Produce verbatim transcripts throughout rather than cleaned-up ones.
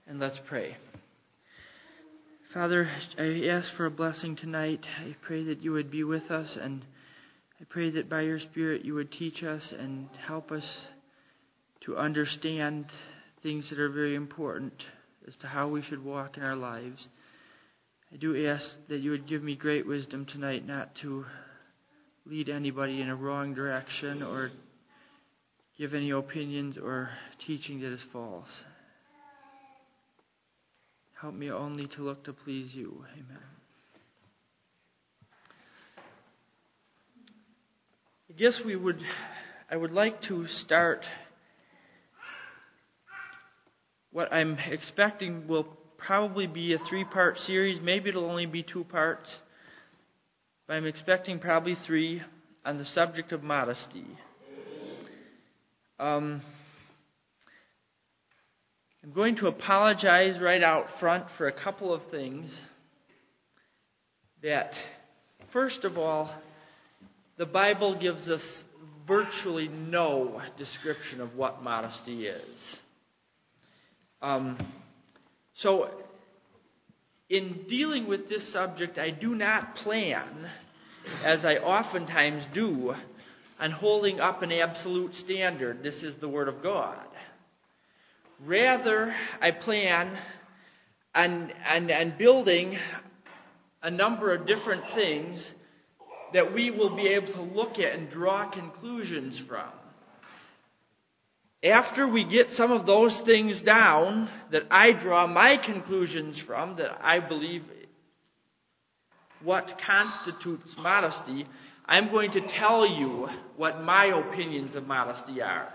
And let's pray. Father, I ask for a blessing tonight. I pray that you would be with us, and I pray that by your Spirit you would teach us and help us to understand things that are very important as to how we should walk in our lives. I do ask that you would give me great wisdom tonight, not to lead anybody in a wrong direction or give any opinions or teaching that is false. Help me only to look to please you. Amen. I guess we would, I would like to start what I'm expecting will probably be a three-part series. Maybe it'll only be two parts. But I'm expecting probably three on the subject of modesty. Um... I'm going to apologize right out front for a couple of things. That, first of all, the Bible gives us virtually no description of what modesty is. Um, so, in dealing with this subject, I do not plan, as I oftentimes do, on holding up an absolute standard. This is the Word of God. Rather, I plan on, on, on building a number of different things that we will be able to look at and draw conclusions from. After we get some of those things down that I draw my conclusions from, that I believe what constitutes modesty, I'm going to tell you what my opinions of modesty are.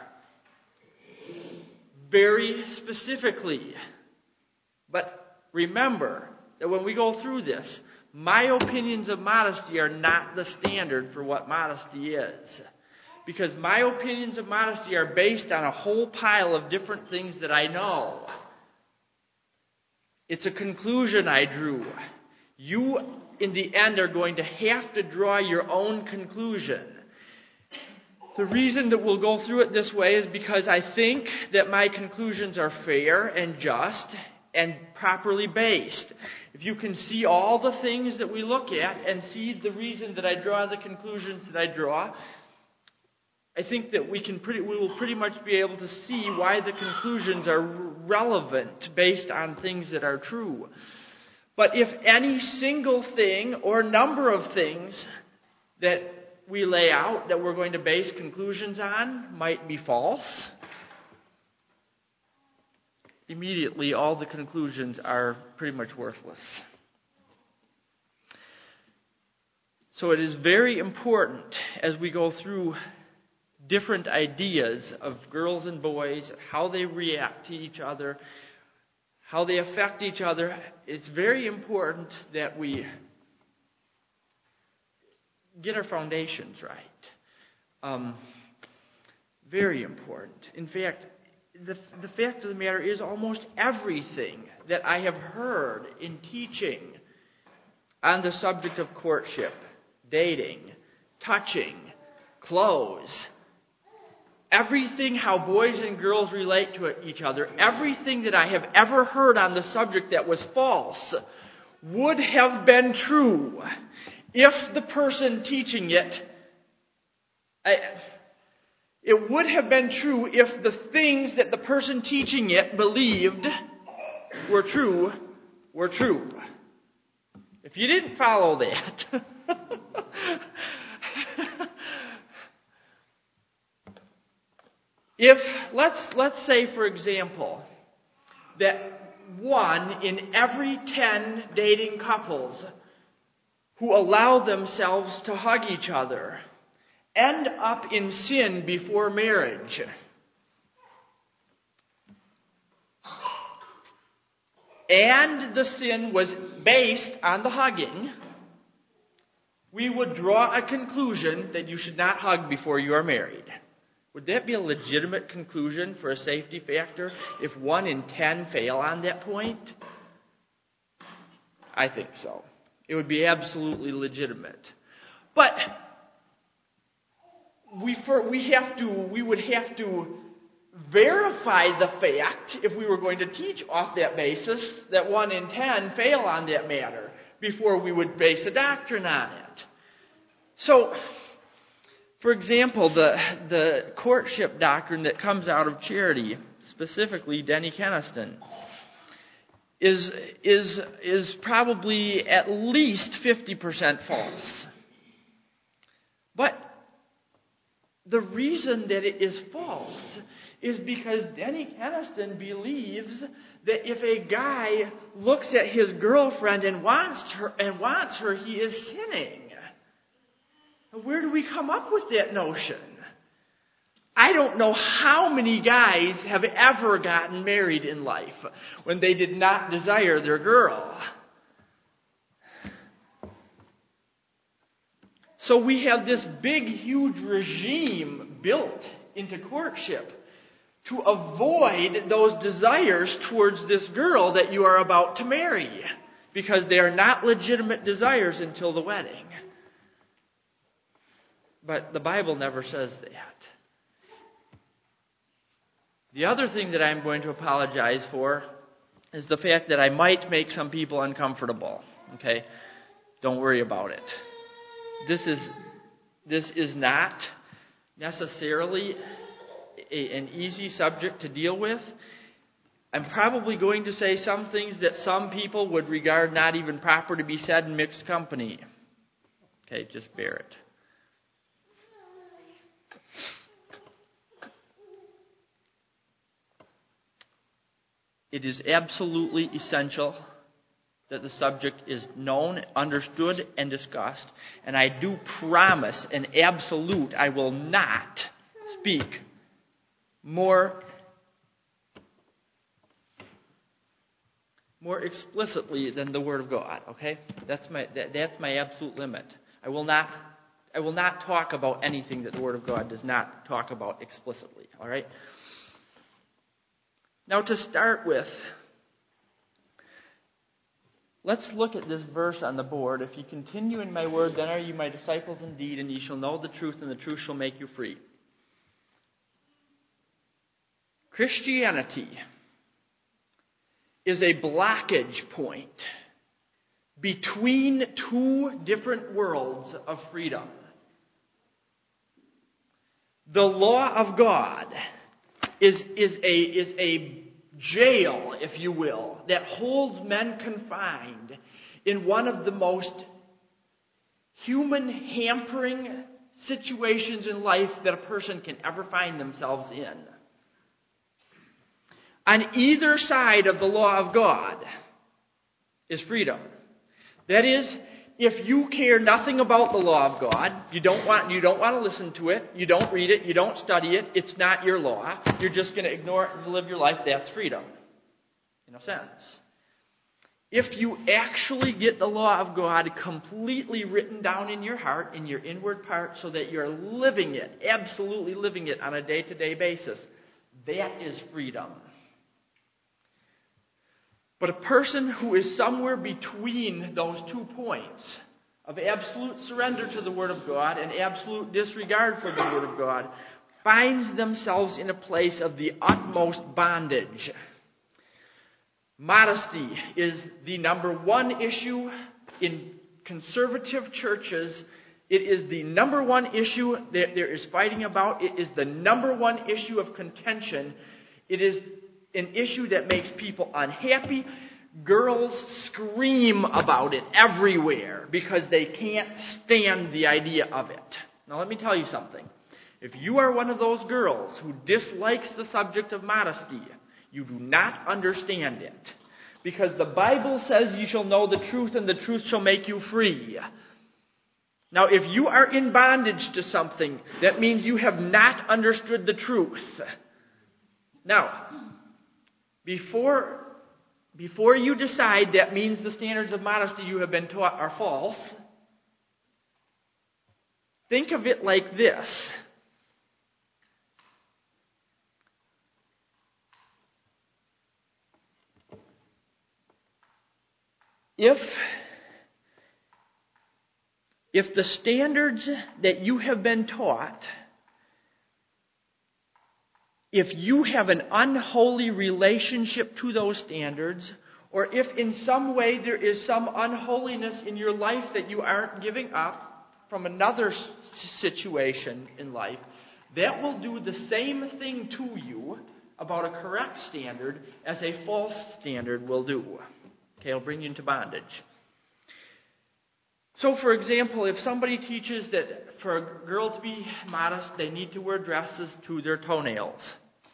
Very specifically. But remember that when we go through this, my opinions of modesty are not the standard for what modesty is. Because my opinions of modesty are based on a whole pile of different things that I know. It's a conclusion I drew. You, in the end, are going to have to draw your own conclusion. The reason that we'll go through it this way is because I think that my conclusions are fair and just and properly based. If you can see all the things that we look at and see the reason that I draw the conclusions that I draw, I think that we can pretty, we will pretty much be able to see why the conclusions are relevant based on things that are true. But if any single thing or number of things that we lay out that we're going to base conclusions on might be false, immediately all the conclusions are pretty much worthless. So it is very important as we go through different ideas of girls and boys, how they react to each other, how they affect each other. It's very important that we get our foundations right. Um, very important. In fact, the, the fact of the matter is almost everything that I have heard in teaching on the subject of courtship, dating, touching, clothes, everything how boys and girls relate to each other, everything that I have ever heard on the subject that was false would have been true if the person teaching it, I, it would have been true if the things that the person teaching it believed were true, were true. If you didn't follow that, if, let's, let's say for example, that one in every ten dating couples who allow themselves to hug each other end up in sin before marriage. And the sin was based on the hugging, we would draw a conclusion that you should not hug before you are married. Would that be a legitimate conclusion for a safety factor if one in ten fail on that point? I think so. It would be absolutely legitimate. But we for, we have to we would have to verify the fact, if we were going to teach off that basis, that one in ten fail on that matter before we would base a doctrine on it. So, for example, the, the courtship doctrine that comes out of Charity, specifically Denny Keniston, is, is, is probably at least fifty percent false. But the reason that it is false is because Denny Keniston believes that if a guy looks at his girlfriend and wants her, and wants her, he is sinning. Where do we come up with that notion? I don't know how many guys have ever gotten married in life when they did not desire their girl. So we have this big, huge regime built into courtship to avoid those desires towards this girl that you are about to marry, because they are not legitimate desires until the wedding. But the Bible never says that. The other thing that I'm going to apologize for is the fact that I might make some people uncomfortable. Okay? Don't worry about it. This is this is not necessarily a, an easy subject to deal with. I'm probably going to say some things that some people would regard not even proper to be said in mixed company. Okay, just bear it. It is absolutely essential that the subject is known, understood, and discussed. And I do promise an absolute I will not speak more, more explicitly than the Word of God. Okay? That's my that, that's my absolute limit. I will not I will not talk about anything that the Word of God does not talk about explicitly. All right? Now, to start with, let's look at this verse on the board. If you continue in my word, then are you my disciples indeed, and ye shall know the truth, and the truth shall make you free. Christianity is a blockage point between two different worlds of freedom. The law of God is, is, a, is a jail, if you will, that holds men confined in one of the most human hampering situations in life that a person can ever find themselves in. On either side of the law of God is freedom. That is, if you care nothing about the law of God, you don't want you don't want to listen to it, you don't read it, you don't study it, it's not your law, you're just going to ignore it and live your life, that's freedom. In a sense. If you actually get the law of God completely written down in your heart, in your inward part, so that you're living it, absolutely living it on a day-to-day basis, that is freedom. But a person who is somewhere between those two points of absolute surrender to the Word of God and absolute disregard for the Word of God finds themselves in a place of the utmost bondage. Modesty is the number one issue in conservative churches. It is the number one issue that there is fighting about. It is the number one issue of contention. It is an issue that makes people unhappy. Girls scream about it everywhere because they can't stand the idea of it. Now let me tell you something. If you are one of those girls who dislikes the subject of modesty, you do not understand it. Because the Bible says you shall know the truth and the truth shall make you free. Now if you are in bondage to something, that means you have not understood the truth. Now, Before, before you decide that means the standards of modesty you have been taught are false, think of it like this. If, if the standards that you have been taught if you have an unholy relationship to those standards, or if in some way there is some unholiness in your life that you aren't giving up from another situation in life, that will do the same thing to you about a correct standard as a false standard will do. Okay, it'll bring you into bondage. So, for example, if somebody teaches that for a girl to be modest, they need to wear dresses to their toenails.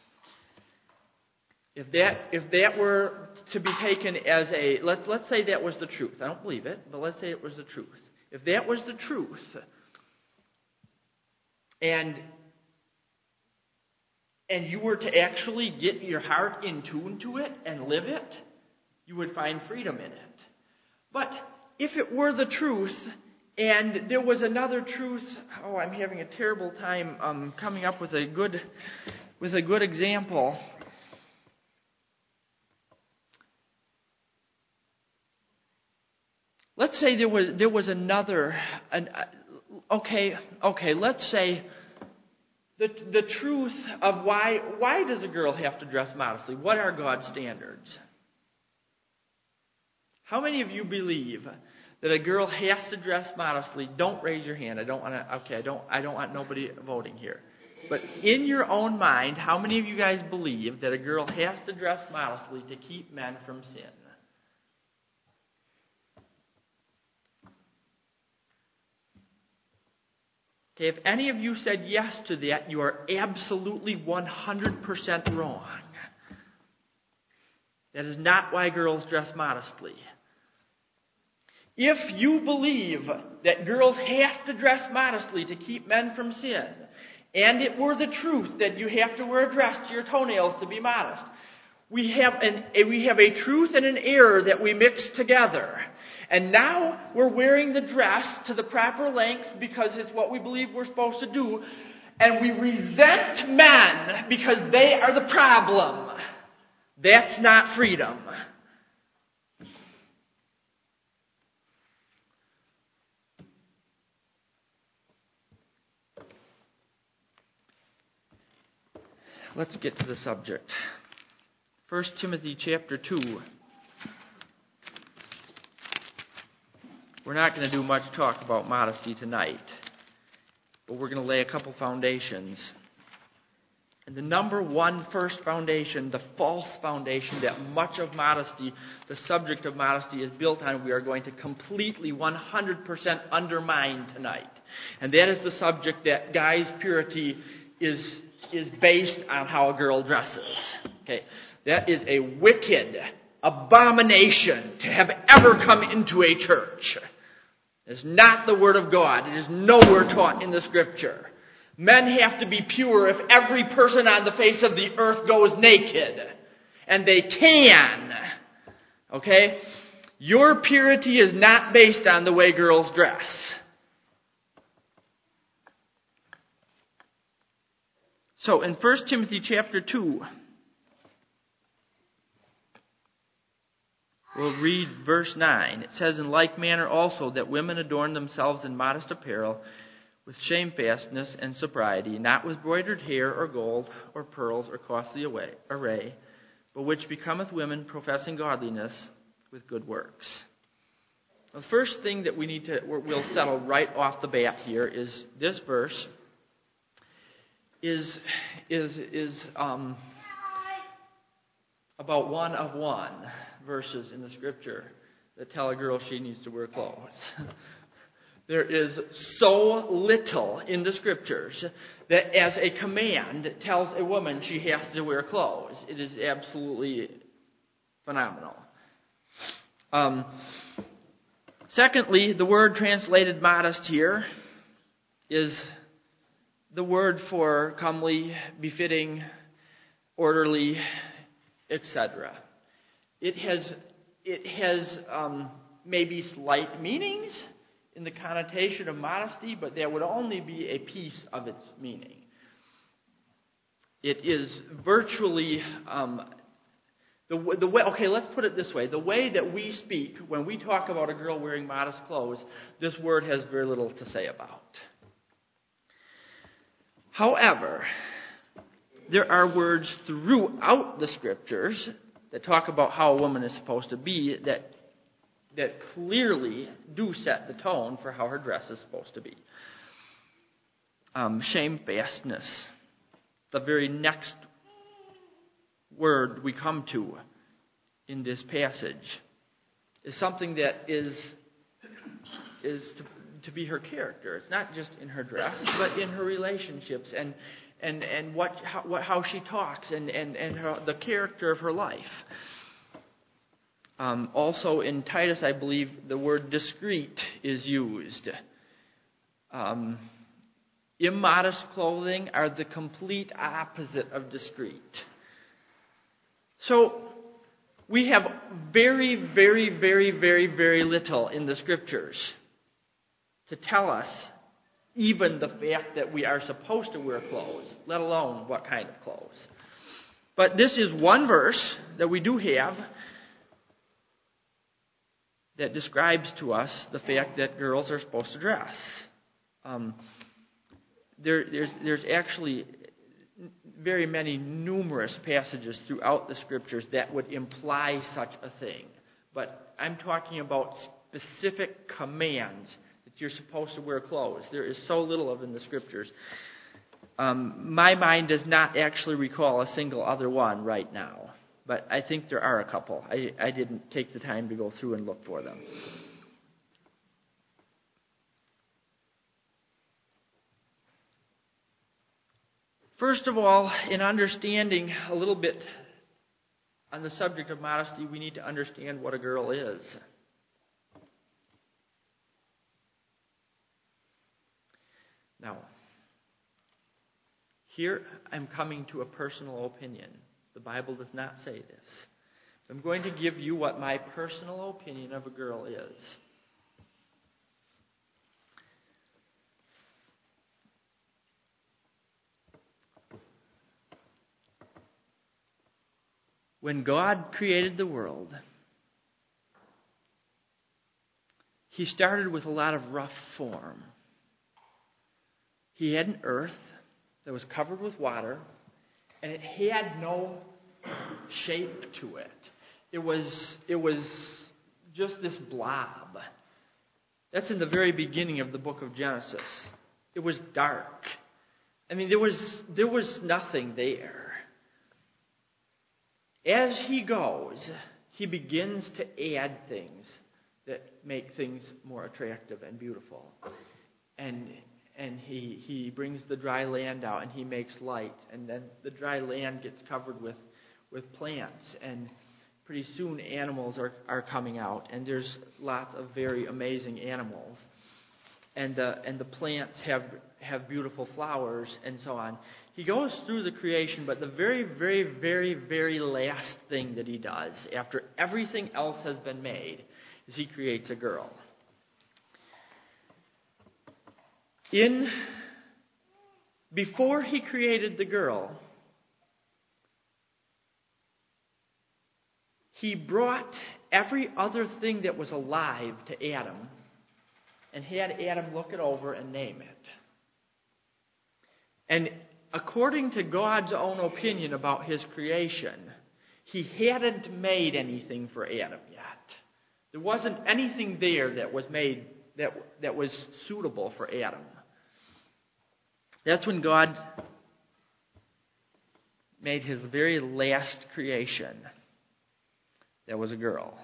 If that if that were to be taken as a, let's let's say that was the truth. I don't believe it, but let's say it was the truth. If that was the truth, and and you were to actually get your heart in tune to it and live it, you would find freedom in it. But if it were the truth, and there was another truth, oh, I'm having a terrible time um, coming up with a good with a good example. Let's say there was there was another. An, okay, okay. Let's say the the truth of why why does a girl have to dress modestly? What are God's standards? How many of you believe that a girl has to dress modestly? Don't raise your hand. I don't want to. Okay, I don't. I don't want nobody voting here. But in your own mind, how many of you guys believe that a girl has to dress modestly to keep men from sin? Okay, if any of you said yes to that, you are absolutely one hundred percent wrong. That is not why girls dress modestly. If you believe that girls have to dress modestly to keep men from sin, and it were the truth that you have to wear a dress to your toenails to be modest, we have an we have a truth and an error that we mix together. And now we're wearing the dress to the proper length because it's what we believe we're supposed to do, and we resent men because they are the problem. That's not freedom. Let's get to the subject. First Timothy chapter two. We're not going to do much talk about modesty tonight, but we're going to lay a couple foundations. And the number one first foundation, the false foundation that much of modesty, the subject of modesty is built on, we are going to completely one hundred percent undermine tonight. And that is the subject that guys' purity is is based on how a girl dresses. Okay, that is a wicked abomination to have ever come into a church. It is not the Word of God. It is nowhere taught in the Scripture. Men have to be pure if every person on the face of the earth goes naked. And they can. Okay? Your purity is not based on the way girls dress. So in First Timothy chapter two, we'll read verse nine. It says, "In like manner also that women adorn themselves in modest apparel, with shamefastness and sobriety, not with broidered hair or gold or pearls or costly array, but which becometh women professing godliness with good works." The first thing that we need to, we'll settle right off the bat here is this verse is is is um, about one of one verses in the Scripture that tell a girl she needs to wear clothes. There is so little in the Scriptures that as a command tells a woman she has to wear clothes. It is absolutely phenomenal. Um, secondly, the word translated modest here is the word for comely, befitting, orderly, et cetera. It has it has um, maybe slight meanings in the connotation of modesty, but that would only be a piece of its meaning. It is virtually um, the the way. Okay, let's put it this way: the way that we speak when we talk about a girl wearing modest clothes, this word has very little to say about. However, there are words throughout the Scriptures that talk about how a woman is supposed to be that that clearly do set the tone for how her dress is supposed to be. Um, shamefastness, the very next word we come to in this passage, is something that is is to, to be her character. It's not just in her dress, but in her relationships and and and what how, what, how she talks and and and her, the character of her life. Um, also in Titus, I believe the word discreet is used. Um, immodest clothing are the complete opposite of discreet. So we have very, very, very, very, very little in the Scriptures to tell us even the fact that we are supposed to wear clothes, let alone what kind of clothes. But this is one verse that we do have that describes to us the fact that girls are supposed to dress. Um, there, there's, there's actually very many numerous passages throughout the Scriptures that would imply such a thing. But I'm talking about specific commands that you're supposed to wear clothes. There is so little of in the Scriptures. Um, my mind does not actually recall a single other one right now. But I think there are a couple. I, I didn't take the time to go through and look for them. First of all, in understanding a little bit on the subject of modesty, we need to understand what a girl is. Now, here I'm coming to a personal opinion. The Bible does not say this. I'm going to give you what my personal opinion of a girl is. When God created the world, He started with a lot of rough form. He had an earth that was covered with water, and it had no shape to it. It was, it was just this blob. That's in the very beginning of the book of Genesis. It was dark. I mean, there was, there was nothing there. As he goes, he begins to add things that make things more attractive and beautiful. And And he, he brings the dry land out and he makes light. And then the dry land gets covered with, with plants. And pretty soon animals are, are coming out. And there's lots of very amazing animals. And the, and the plants have, have beautiful flowers and so on. He goes through the creation, but the very, very, very, very last thing that he does, after everything else has been made, is he creates a girl. In, before he created the girl, he brought every other thing that was alive to Adam and had Adam look it over and name it. And according to God's own opinion about his creation, he hadn't made anything for Adam yet. There wasn't anything there that was made that, that was suitable for Adam. That's when God made his very last creation. That was a girl.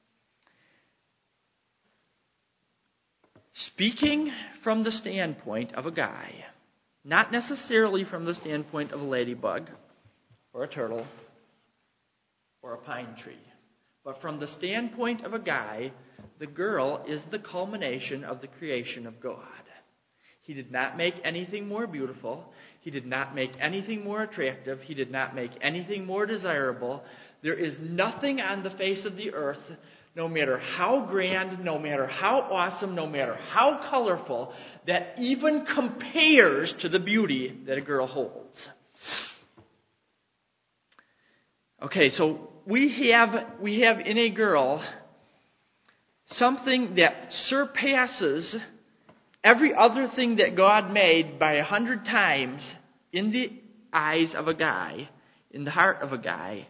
Speaking from the standpoint of a guy, not necessarily from the standpoint of a ladybug or a turtle or a pine tree, but from the standpoint of a guy, the girl is the culmination of the creation of God. He did not make anything more beautiful. He did not make anything more attractive. He did not make anything more desirable. There is nothing on the face of the earth, no matter how grand, no matter how awesome, no matter how colorful, that even compares to the beauty that a girl holds. Okay, so we have, we have in a girl something that surpasses every other thing that God made by a hundred times in the eyes of a guy, in the heart of a guy,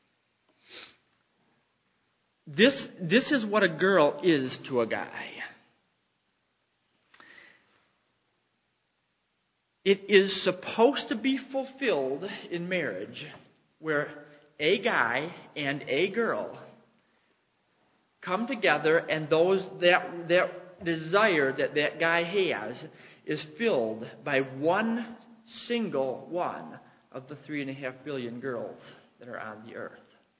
this, this is what a girl is to a guy. It is supposed to be fulfilled in marriage where a guy and a girl come together, and those that that desire that that guy has is filled by one single one of the three and a half billion girls that are on the earth.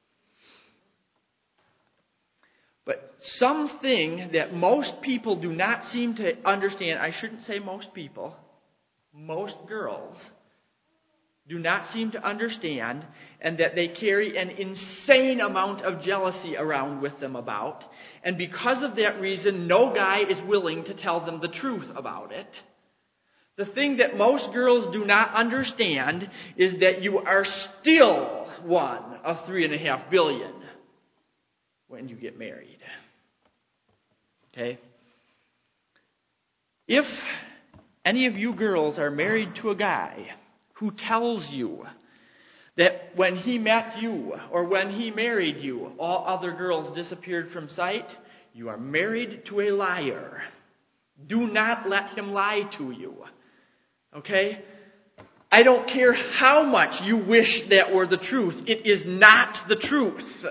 But something that most people do not seem to understand, I shouldn't say most people, most girls do not seem to understand, and that they carry an insane amount of jealousy around with them about. And because of that reason, no guy is willing to tell them the truth about it. The thing that most girls do not understand is that you are still one of three and a half billion when you get married. Okay? If any of you girls are married to a guy who tells you that when he met you or when he married you, all other girls disappeared from sight, you are married to a liar. Do not let him lie to you. Okay? I don't care how much you wish that were the truth. It is not the truth.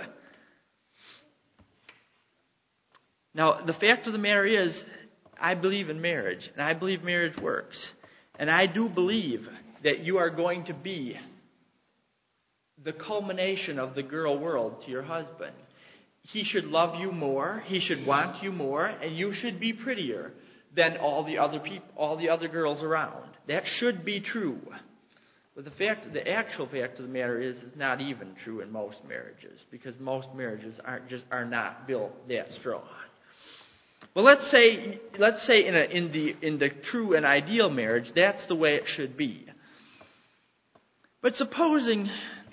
Now, the fact of the matter is, I believe in marriage, and I believe marriage works. And I do believe that you are going to be the culmination of the girl world to your husband. He should love you more, he should want you more, and you should be prettier than all the other people, all the other girls around. That should be true. But the fact, the actual fact of the matter is, it's not even true in most marriages, because most marriages aren't just are not built that strong. Well, let's say let's say in a in the in the true and ideal marriage, that's the way it should be. But supposing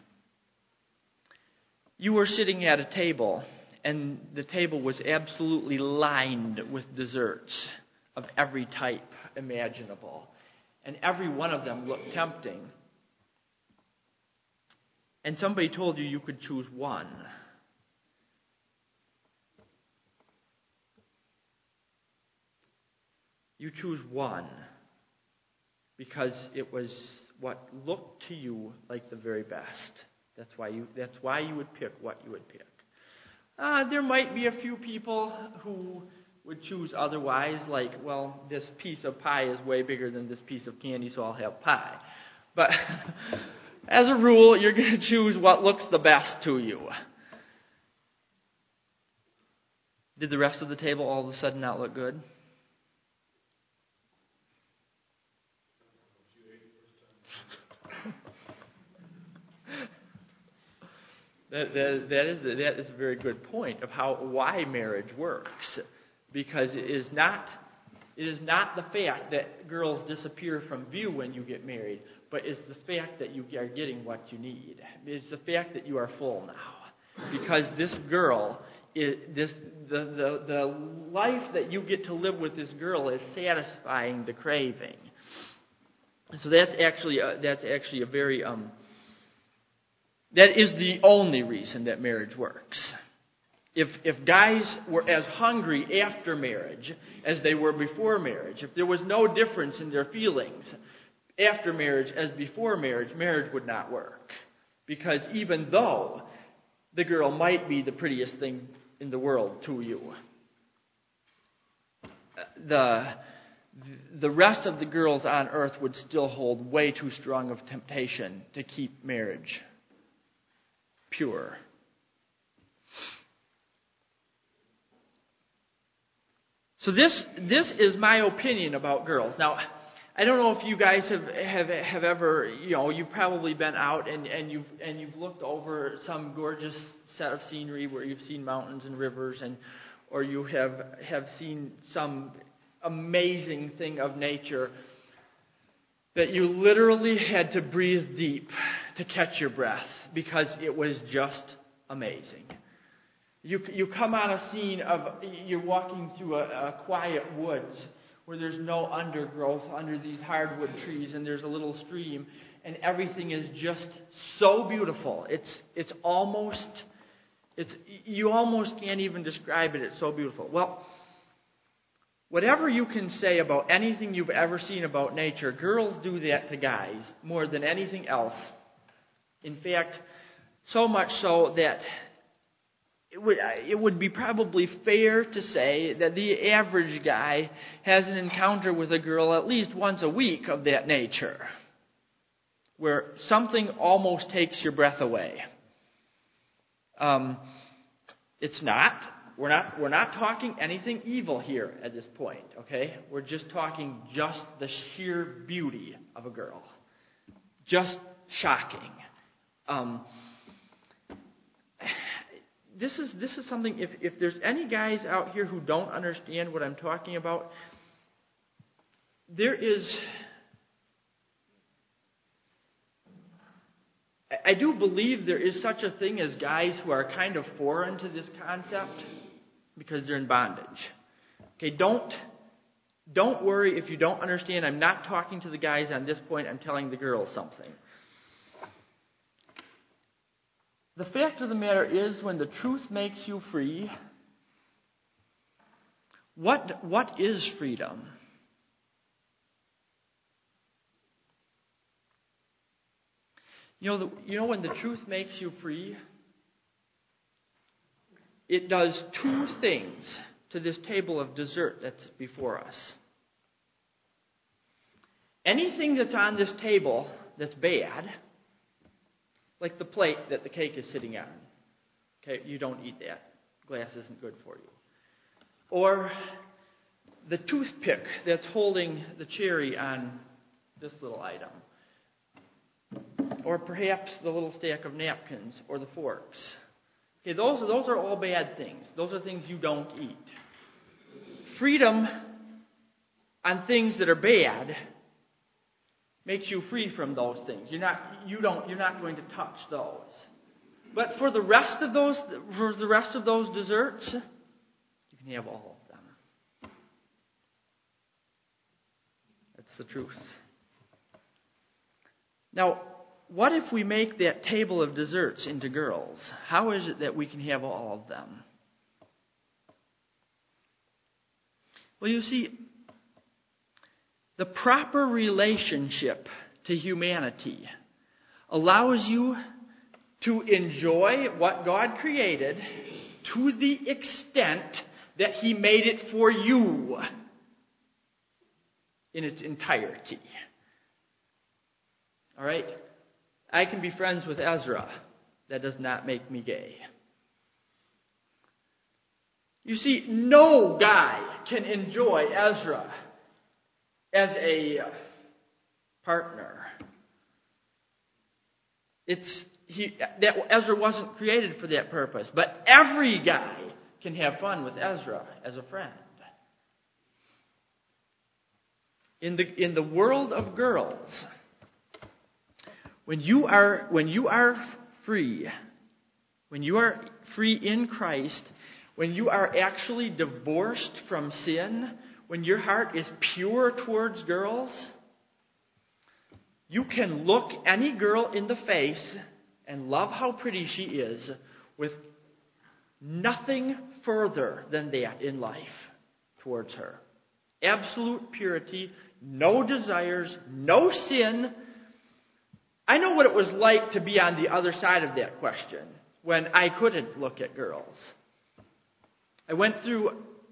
you were sitting at a table and the table was absolutely lined with desserts of every type imaginable, and every one of them looked tempting, and somebody told you you could choose one. You choose one because it was what looked to you like the very best. That's why you, that's why you would pick what you would pick. Uh, there might be a few people who would choose otherwise, like, well, this piece of pie is way bigger than this piece of candy, so I'll have pie. But as a rule, you're going to choose what looks the best to you. Did the rest of the table all of a sudden not look good? That, that, that, is, that is a very good point of how why marriage works. Because it is not it is not the fact that girls disappear from view when you get married, but it's the fact that you are getting what you need. It's the fact that you are full now. Because this girl, is, this the, the, the life that you get to live with this girl is satisfying the craving. And so that's actually a, that's actually a very um. That is the only reason that marriage works. If if guys were as hungry after marriage as they were before marriage, if there was no difference in their feelings after marriage as before marriage, marriage would not work. Because even though the girl might be the prettiest thing in the world to you, the the rest of the girls on earth would still hold way too strong of temptation to keep marriage pure. So this this is my opinion about girls. Now, I don't know if you guys have have, have ever, you know, you've probably been out and, and you've and you've looked over some gorgeous set of scenery where you've seen mountains and rivers, and or you have have seen some amazing thing of nature that you literally had to breathe deep to catch your breath because it was just amazing. You you come on a scene of, you're walking through a, a quiet woods where there's no undergrowth under these hardwood trees, and there's a little stream, and everything is just so beautiful. It's it's almost it's you almost can't even describe it. It's so beautiful. Well, whatever you can say about anything you've ever seen about nature, girls do that to guys more than anything else. In fact, so much so that it would, it would be probably fair to say that the average guy has an encounter with a girl at least once a week of that nature, where something almost takes your breath away. Um, it's not. We're not. We're not talking anything evil here at this point. Okay, we're just talking just the sheer beauty of a girl, just shocking. Um, This is this is something, if, if there's any guys out here who don't understand what I'm talking about, there is, I do believe there is such a thing as guys who are kind of foreign to this concept because they're in bondage. Okay, don't, don't worry if you don't understand. I'm not talking to the guys on this point. I'm telling the girls something. The fact of the matter is, when the truth makes you free, what, what is freedom? You know, the, you know when the truth makes you free, it does two things to this table of dessert that's before us. Anything that's on this table that's bad, like the plate that the cake is sitting on. Okay, you don't eat that. Glass isn't good for you. Or the toothpick that's holding the cherry on this little item. Or perhaps the little stack of napkins or the forks. Okay, those, those are all bad things. Those are things you don't eat. Freedom on things that are bad makes you free from those things. You're not, you don't, you're not going to touch those. But for the rest of those, for the rest of those desserts, you can have all of them. That's the truth. Now, what if we make that table of desserts into girls? How is it that we can have all of them? Well, you see, the proper relationship to humanity allows you to enjoy what God created to the extent that He made it for you in its entirety. All right? I can be friends with Ezra. That does not make me gay. You see, no guy can enjoy Ezra as a partner. It's he that Ezra wasn't created for that purpose, but every guy can have fun with Ezra as a friend. In the in the world of girls, when you are when you are free, when you are free in Christ, when you are actually divorced from sin, when your heart is pure towards girls, you can look any girl in the face and love how pretty she is with nothing further than that in life towards her. Absolute purity, no desires, no sin. I know what it was like to be on the other side of that question when I couldn't look at girls. I went through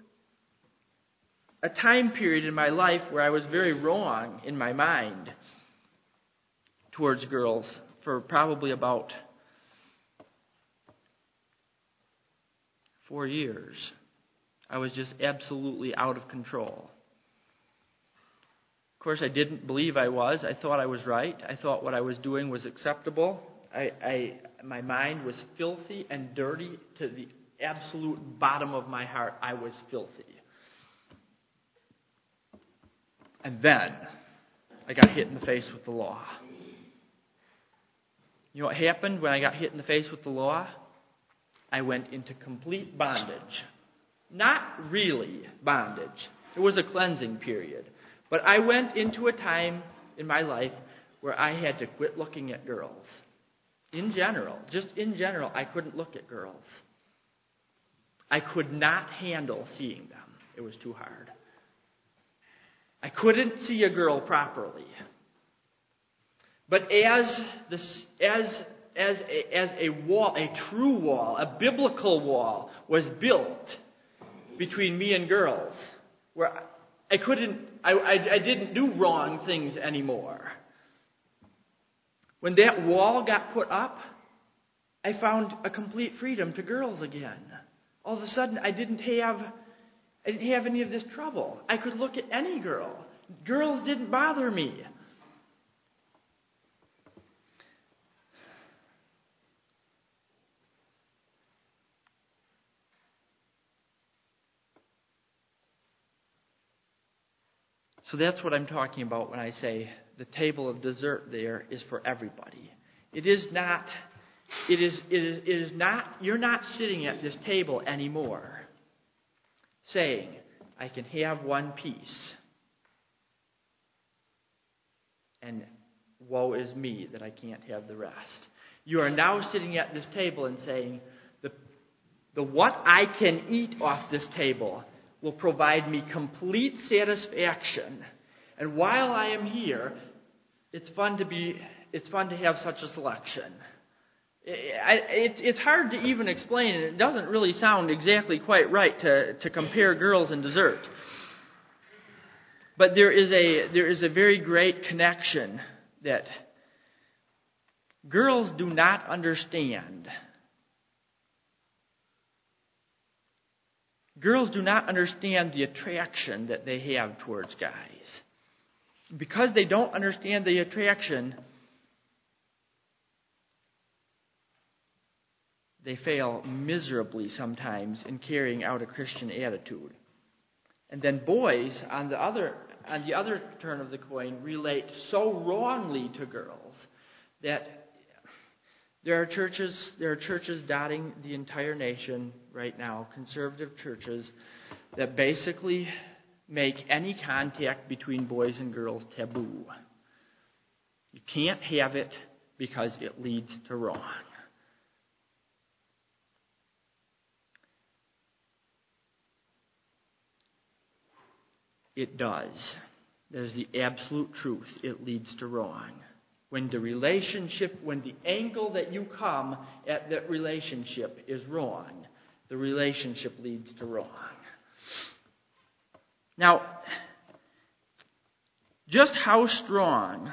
a time period in my life where I was very wrong in my mind towards girls for probably about four years. I was just absolutely out of control. Of course, I didn't believe I was. I thought I was right. I thought what I was doing was acceptable. I, I my mind was filthy and dirty to the absolute bottom of my heart. I was filthy. And then I got hit in the face with the law. You know what happened when I got hit in the face with the law? I went into complete bondage. Not really bondage. It was a cleansing period. But I went into a time in my life where I had to quit looking at girls. In general, just in general, I couldn't look at girls. I could not handle seeing them. It was too hard. I couldn't see a girl properly. But as this, as as a, as a wall, a true wall, a biblical wall was built between me and girls, where I couldn't, I, I, I didn't do wrong things anymore. When that wall got put up, I found a complete freedom to girls again. All of a sudden, I didn't have, I didn't have any of this trouble. I could look at any girl. Girls didn't bother me. So that's what I'm talking about when I say the table of dessert there is for everybody. It is not, it is, it is, it is not, you're not sitting at this table anymore saying, I can have one piece. And woe is me that I can't have the rest. You are now sitting at this table and saying, the, the what I can eat off this table will provide me complete satisfaction. And while I am here, it's fun to be, it's fun to have such a selection. It, it's hard to even explain, and it doesn't really sound exactly quite right to, to compare girls and dessert. But there is a, there is a very great connection that girls do not understand. Girls do not understand the attraction that they have towards guys. Because they don't understand the attraction, they fail miserably sometimes in carrying out a Christian attitude. And then boys, on the other on the other turn of the coin, relate so wrongly to girls that there are churches there are churches dotting the entire nation right now, conservative churches, that basically make any contact between boys and girls taboo. You can't have it because it leads to wrong. It does. There's the absolute truth. It leads to wrong. When the relationship, when the angle that you come at that relationship is wrong, the relationship leads to wrong. Now, just how strong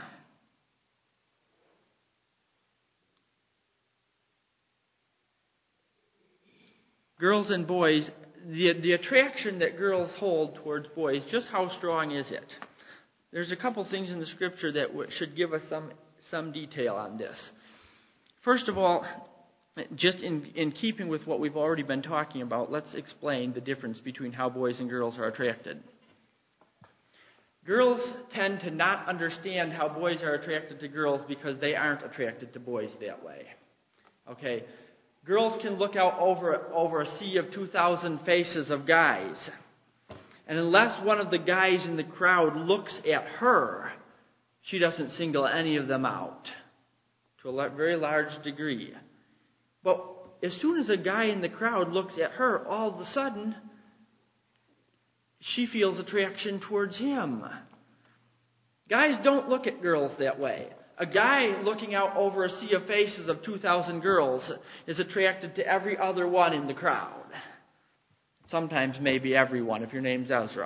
girls and boys, the, the attraction that girls hold towards boys, just how strong is it? There's a couple things in the Scripture that w- should give us some, some detail on this. First of all, just in, in keeping with what we've already been talking about, let's explain the difference between how boys and girls are attracted. Girls tend to not understand how boys are attracted to girls because they aren't attracted to boys that way. Okay? Girls can look out over, over a sea of two thousand faces of guys. And unless one of the guys in the crowd looks at her, she doesn't single any of them out to a very large degree. But as soon as a guy in the crowd looks at her, all of a sudden, she feels attraction towards him. Guys don't look at girls that way. A guy looking out over a sea of faces of two thousand girls is attracted to every other one in the crowd. Sometimes maybe everyone if your name's Ezra.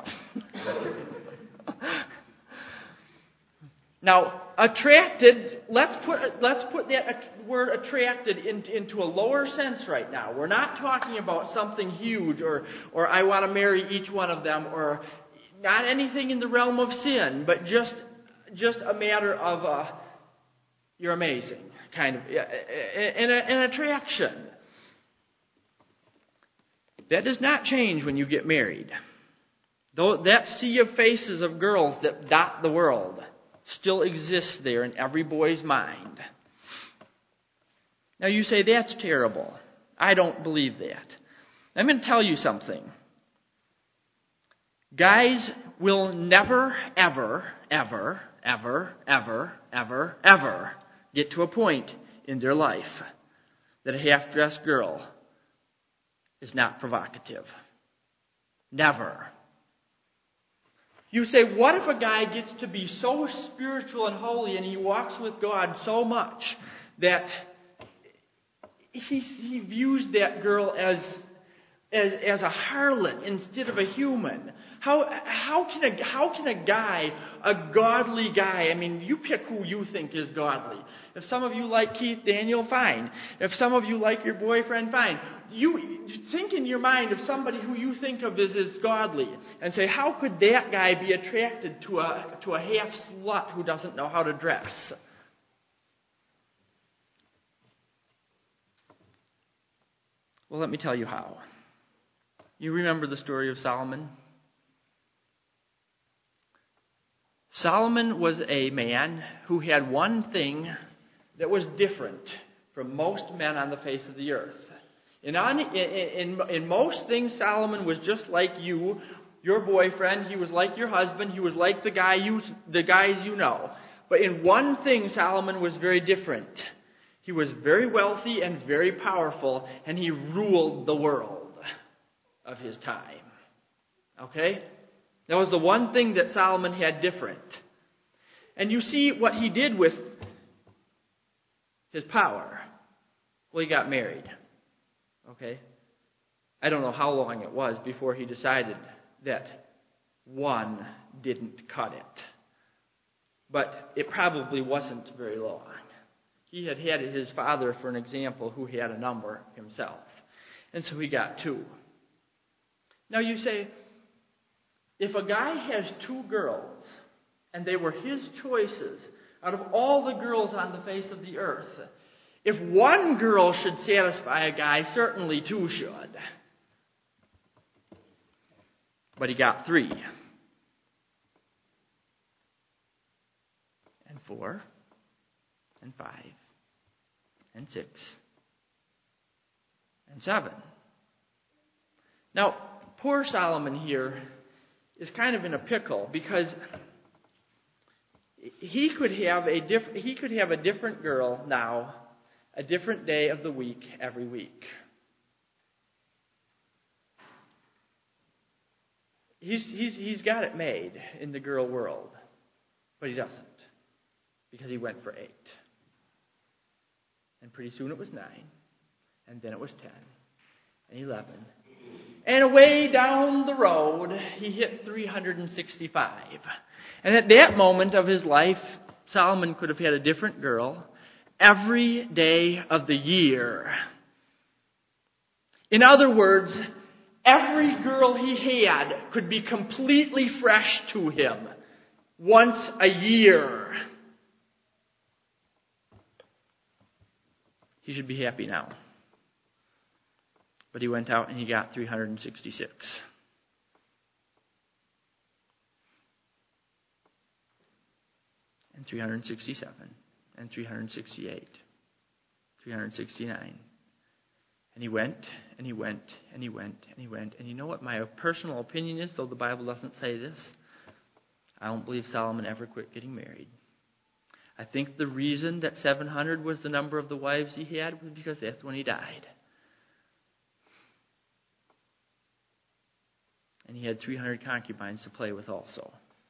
Now, attracted, let's put let's put that word attracted in, into a lower sense right now. We're not talking about something huge or or I want to marry each one of them or not anything in the realm of sin, but just just a matter of uh, you're amazing, kind of an, an attraction. That does not change when you get married. Though that sea of faces of girls that dot the world still exists there in every boy's mind. Now you say, that's terrible. I don't believe that. I'm going to tell you something. Guys will never, ever, ever, ever, ever, ever, ever get to a point in their life that a half-dressed girl is not provocative. Never. You say, what if a guy gets to be so spiritual and holy and he walks with God so much that he, he views that girl as, as, as a harlot instead of a human? How, how, can a, how can a guy, a godly guy, I mean, you pick who you think is godly. If some of you like Keith Daniel, fine. If some of you like your boyfriend, fine. You think in your mind of somebody who you think of as, as godly and say, how could that guy be attracted to a, to a half slut who doesn't know how to dress? Well, let me tell you how. You remember the story of Solomon? Solomon was a man who had one thing that was different from most men on the face of the earth. In, on, in, in, in most things, Solomon was just like you, your boyfriend. He was like your husband. He was like the guy you, the guys you know. But in one thing, Solomon was very different. He was very wealthy and very powerful, and he ruled the world of his time. Okay? That was the one thing that Solomon had different. And you see what he did with his power. Well, he got married. Okay? I don't know how long it was before he decided that one didn't cut it. But it probably wasn't very long. He had had his father for an example who had a number himself. And so he got two. Now you say, if a guy has two girls, and they were his choices out of all the girls on the face of the earth, if one girl should satisfy a guy, certainly two should. But he got three. And four. And five. And six. And seven. Now, poor Solomon here is kind of in a pickle because he could have a diff- he could have a different girl now, a different day of the week every week. He's he's he's got it made in the girl world, but he doesn't because he went for eight. And pretty soon it was nine, and then it was ten, and eleven. And away down the road, he hit three hundred sixty-five. And at that moment of his life, Solomon could have had a different girl every day of the year. In other words, every girl he had could be completely fresh to him once a year. He should be happy now. But he went out and he got three hundred sixty-six. And three hundred sixty-seven. And three hundred sixty-eight. three hundred sixty-nine. And he went, and he went, and he went, and he went. And you know what my personal opinion is, though the Bible doesn't say this? I don't believe Solomon ever quit getting married. I think the reason that seven hundred was the number of the wives he had was because that's when he died. And he had three hundred concubines to play with also.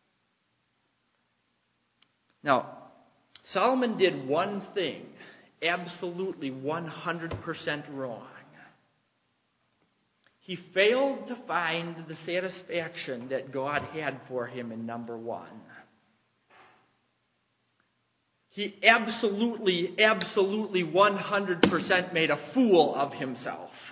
Now, Solomon did one thing absolutely one hundred percent wrong. He failed to find the satisfaction that God had for him in number one. He absolutely, absolutely one hundred percent made a fool of himself.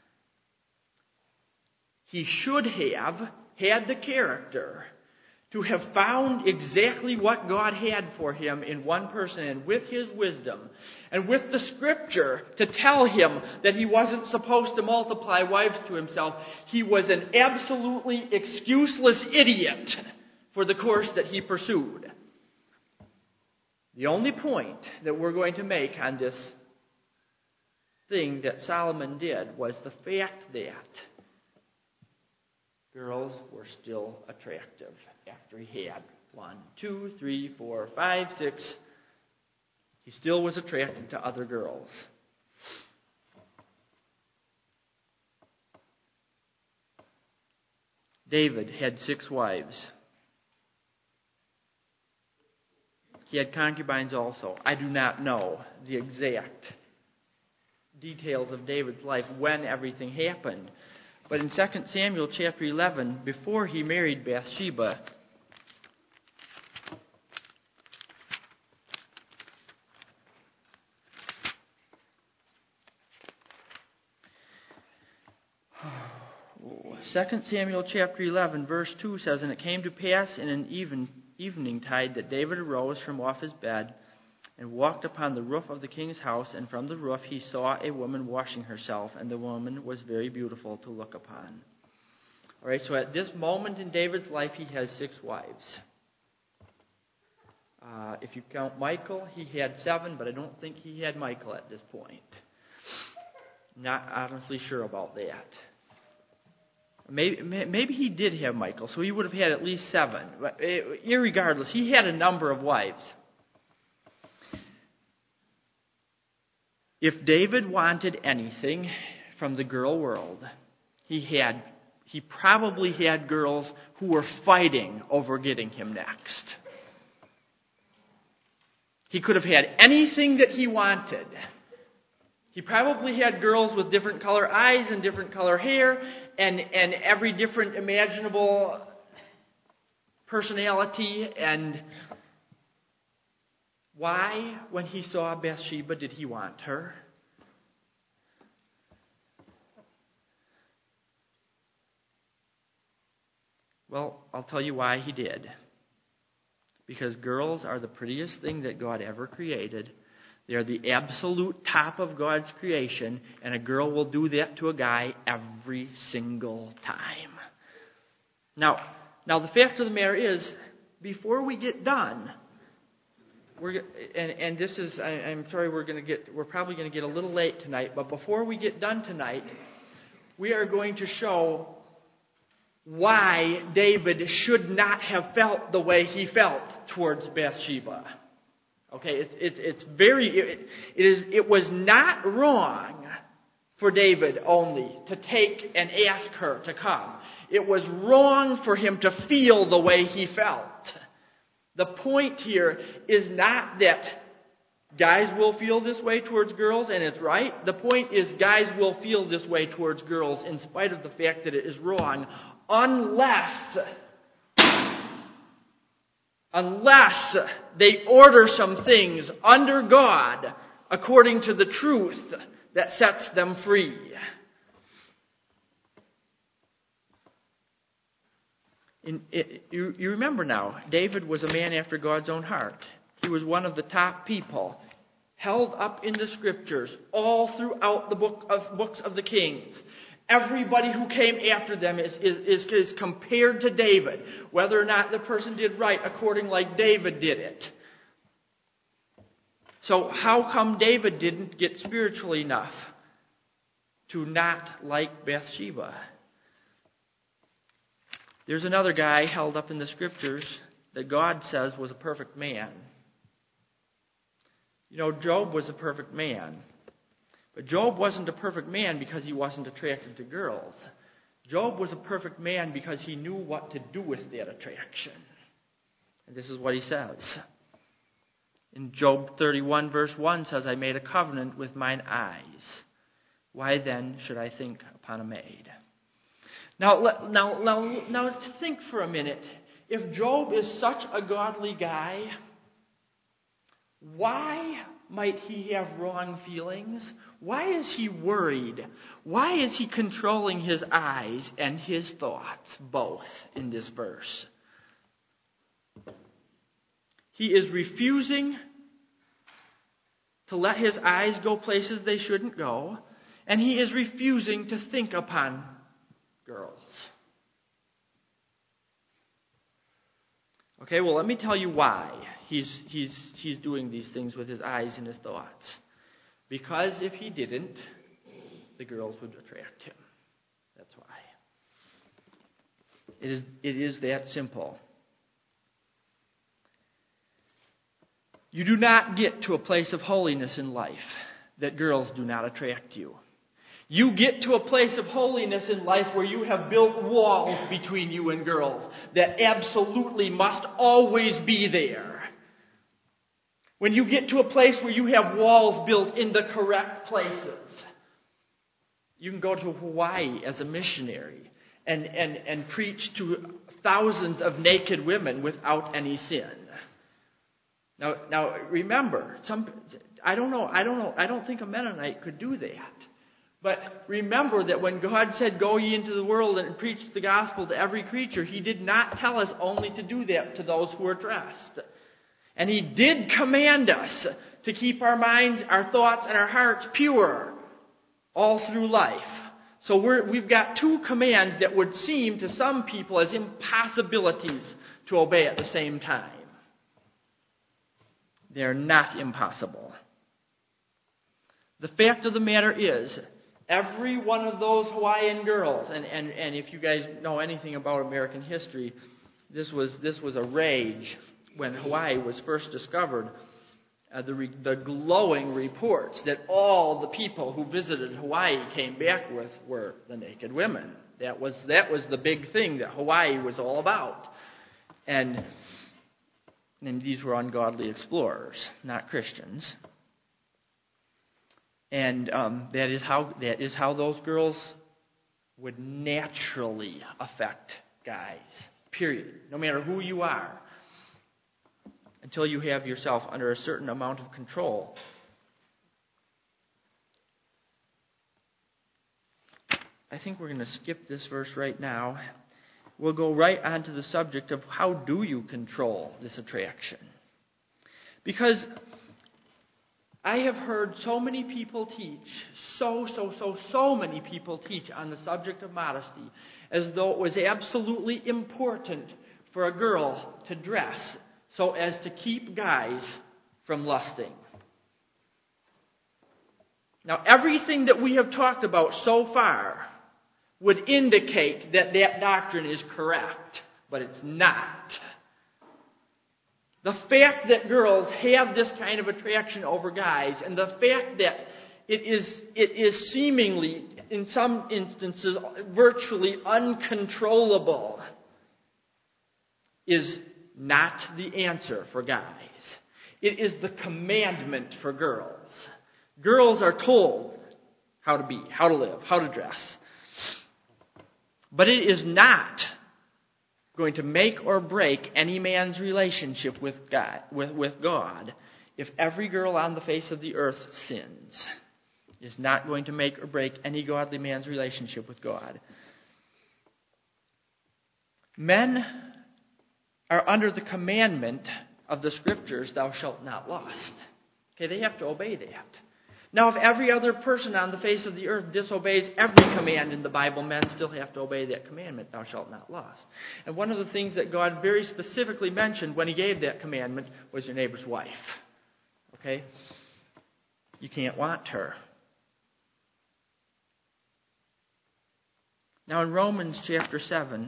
He should have had the character to have found exactly what God had for him in one person, and with his wisdom and with the scripture to tell him that he wasn't supposed to multiply wives to himself. He was an absolutely excuseless idiot for the course that he pursued. The only point that we're going to make on this thing that Solomon did was the fact that girls were still attractive after he had one, two, three, four, five, six. He still was attracted to other girls. David had six wives. He had concubines also. I do not know the exact details of David's life when everything happened. But in Second Samuel chapter eleven, before he married Bathsheba, Second Samuel chapter eleven, verse two says, "And it came to pass in an even, evening tide that David arose from off his bed and walked upon the roof of the king's house, and from the roof he saw a woman washing herself, and the woman was very beautiful to look upon." All right, so at this moment in David's life, he has six wives. Uh, if you count Michal, he had seven, but I don't think he had Michal at this point. Not honestly sure about that. Maybe, maybe he did have Michal, so he would have had at least seven. But irregardless, he had a number of wives. If David wanted anything from the girl world, he had, he probably had girls who were fighting over getting him next. He could have had anything that he wanted. He probably had girls with different color eyes and different color hair and, and every different imaginable personality. And why, when he saw Bathsheba, did he want her? Well, I'll tell you why he did. Because girls are the prettiest thing that God ever created. They're the absolute top of God's creation, and a girl will do that to a guy every single time. Now, now the fact of the matter is, before we get done, we're and, and this is I, I'm sorry we're going to get we're probably going to get a little late tonight, but before we get done tonight, we are going to show why David should not have felt the way he felt towards Bathsheba. Okay, it, it, it's very, it, it is, it was not wrong for David only to take and ask her to come. It was wrong for him to feel the way he felt. The point here is not that guys will feel this way towards girls, and it's right. The point is guys will feel this way towards girls in spite of the fact that it is wrong, unless... Unless they order some things under God according to the truth that sets them free. In, it, you, you remember now, David was a man after God's own heart. He was one of the top people held up in the scriptures all throughout the book of books of the Kings. Everybody who came after them is, is, is compared to David, whether or not the person did right according like David did it. So how come David didn't get spiritual enough to not like Bathsheba? There's another guy held up in the scriptures that God says was a perfect man. You know, Job was a perfect man. But Job wasn't a perfect man because he wasn't attracted to girls. Job was a perfect man because he knew what to do with that attraction. And this is what he says. In Job thirty-one verse one says, "I made a covenant with mine eyes. Why then should I think upon a maid?" Now, now, now, now think for a minute. If Job is such a godly guy, why might he have wrong feelings? Why is he worried? Why is he controlling his eyes and his thoughts both in this verse? He is refusing to let his eyes go places they shouldn't go, and he is refusing to think upon girls. Okay, well, let me tell you why he's he's he's doing these things with his eyes and his thoughts. Because if he didn't, the girls would attract him. That's why. It is, it is that simple. You do not get to a place of holiness in life that girls do not attract you. You get to a place of holiness in life where you have built walls between you and girls that absolutely must always be there. When you get to a place where you have walls built in the correct places, you can go to Hawaii as a missionary and, and, and preach to thousands of naked women without any sin. Now, now remember, some I don't know, I don't know, I don't think a Mennonite could do that. But remember that when God said, "Go ye into the world and preach the gospel to every creature," He did not tell us only to do that to those who are dressed. And He did command us to keep our minds, our thoughts, and our hearts pure all through life. So we're, we've got two commands that would seem to some people as impossibilities to obey at the same time. They're not impossible. The fact of the matter is, every one of those Hawaiian girls, and, and, and if you guys know anything about American history, this was this was a rage when Hawaii was first discovered. Uh, the, re, the glowing reports that all the people who visited Hawaii came back with were the naked women. That was that was the big thing that Hawaii was all about. And, and these were ungodly explorers, not Christians. And um, that is how that is how those girls would naturally affect guys. Period. No matter who you are. Until you have yourself under a certain amount of control. I think we're going to skip this verse right now. We'll go right on to the subject of how do you control this attraction. Because I have heard so many people teach, so, so, so, so many people teach on the subject of modesty as though it was absolutely important for a girl to dress so as to keep guys from lusting. Now, everything that we have talked about so far would indicate that that doctrine is correct, but it's not. The fact that girls have this kind of attraction over guys, and the fact that it is it is seemingly, in some instances, virtually uncontrollable, is not the answer for guys. It is the commandment for girls. Girls are told how to be, how to live, how to dress. But it is not going to make or break any man's relationship with God, with, with God if every girl on the face of the earth sins. It is not going to make or break any godly man's relationship with God. Men are under the commandment of the Scriptures, "Thou shalt not lust." Okay, they have to obey that. Now, if every other person on the face of the earth disobeys every command in the Bible, men still have to obey that commandment, "Thou shalt not lust." And one of the things that God very specifically mentioned when He gave that commandment was your neighbor's wife. Okay? You can't want her. Now, in Romans chapter seven,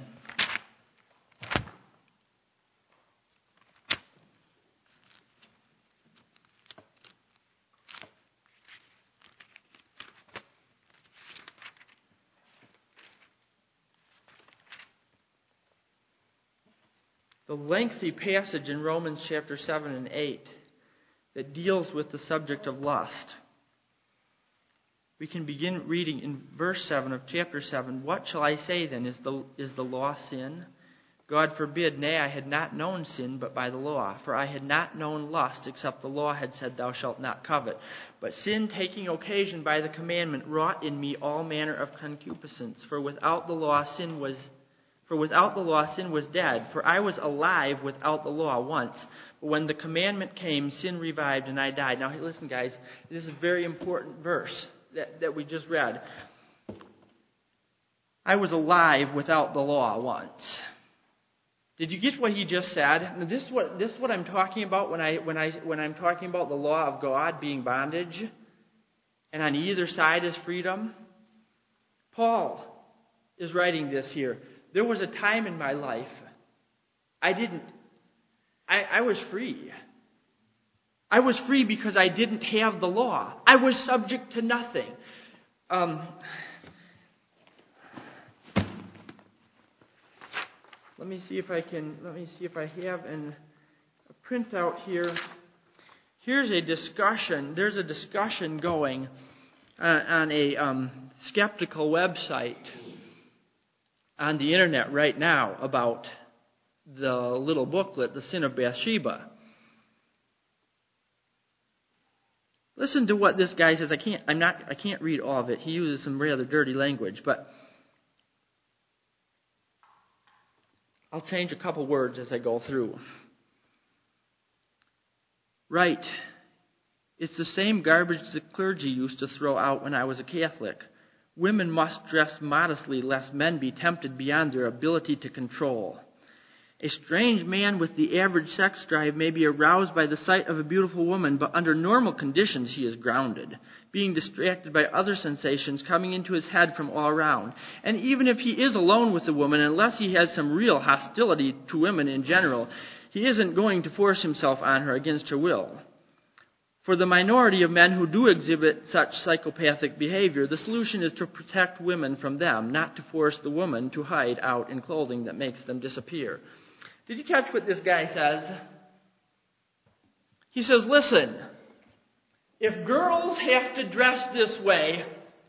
the lengthy passage in Romans chapter seven and eight that deals with the subject of lust. We can begin reading in verse seven of chapter seven. "What shall I say then? Is the, is the law sin? God forbid, nay, I had not known sin but by the law. For I had not known lust, except the law had said, Thou shalt not covet. But sin, taking occasion by the commandment, wrought in me all manner of concupiscence. For without the law sin was For without the law, sin was dead. For I was alive without the law once. But when the commandment came, sin revived and I died." Now, listen, guys. This is a very important verse that, that we just read. I was alive without the law once. Did you get what he just said? Now, this is what this is what I'm talking about when I when I when I'm talking about the law of God being bondage, and on either side is freedom. Paul is writing this here. There was a time in my life I didn't, I, I was free. I was free because I didn't have the law. I was subject to nothing. Um, let me see if I can, let me see if I have an, a printout here. Here's a discussion. There's a discussion going on, on a um, skeptical website on the internet right now about the little booklet, The Sin of Bathsheba. Listen to what this guy says. I can't, I'm not, I can't read all of it. He uses some rather dirty language, but I'll change a couple words as I go through. Right. It's the same garbage the clergy used to throw out when I was a Catholic. Women must dress modestly lest men be tempted beyond their ability to control. A strange man with the average sex drive may be aroused by the sight of a beautiful woman, but under normal conditions he is grounded, being distracted by other sensations coming into his head from all around. And even if he is alone with the woman, unless he has some real hostility to women in general, he isn't going to force himself on her against her will. For the minority of men who do exhibit such psychopathic behavior, the solution is to protect women from them, not to force the woman to hide out in clothing that makes them disappear. Did you catch what this guy says? He says, listen, if girls have to dress this way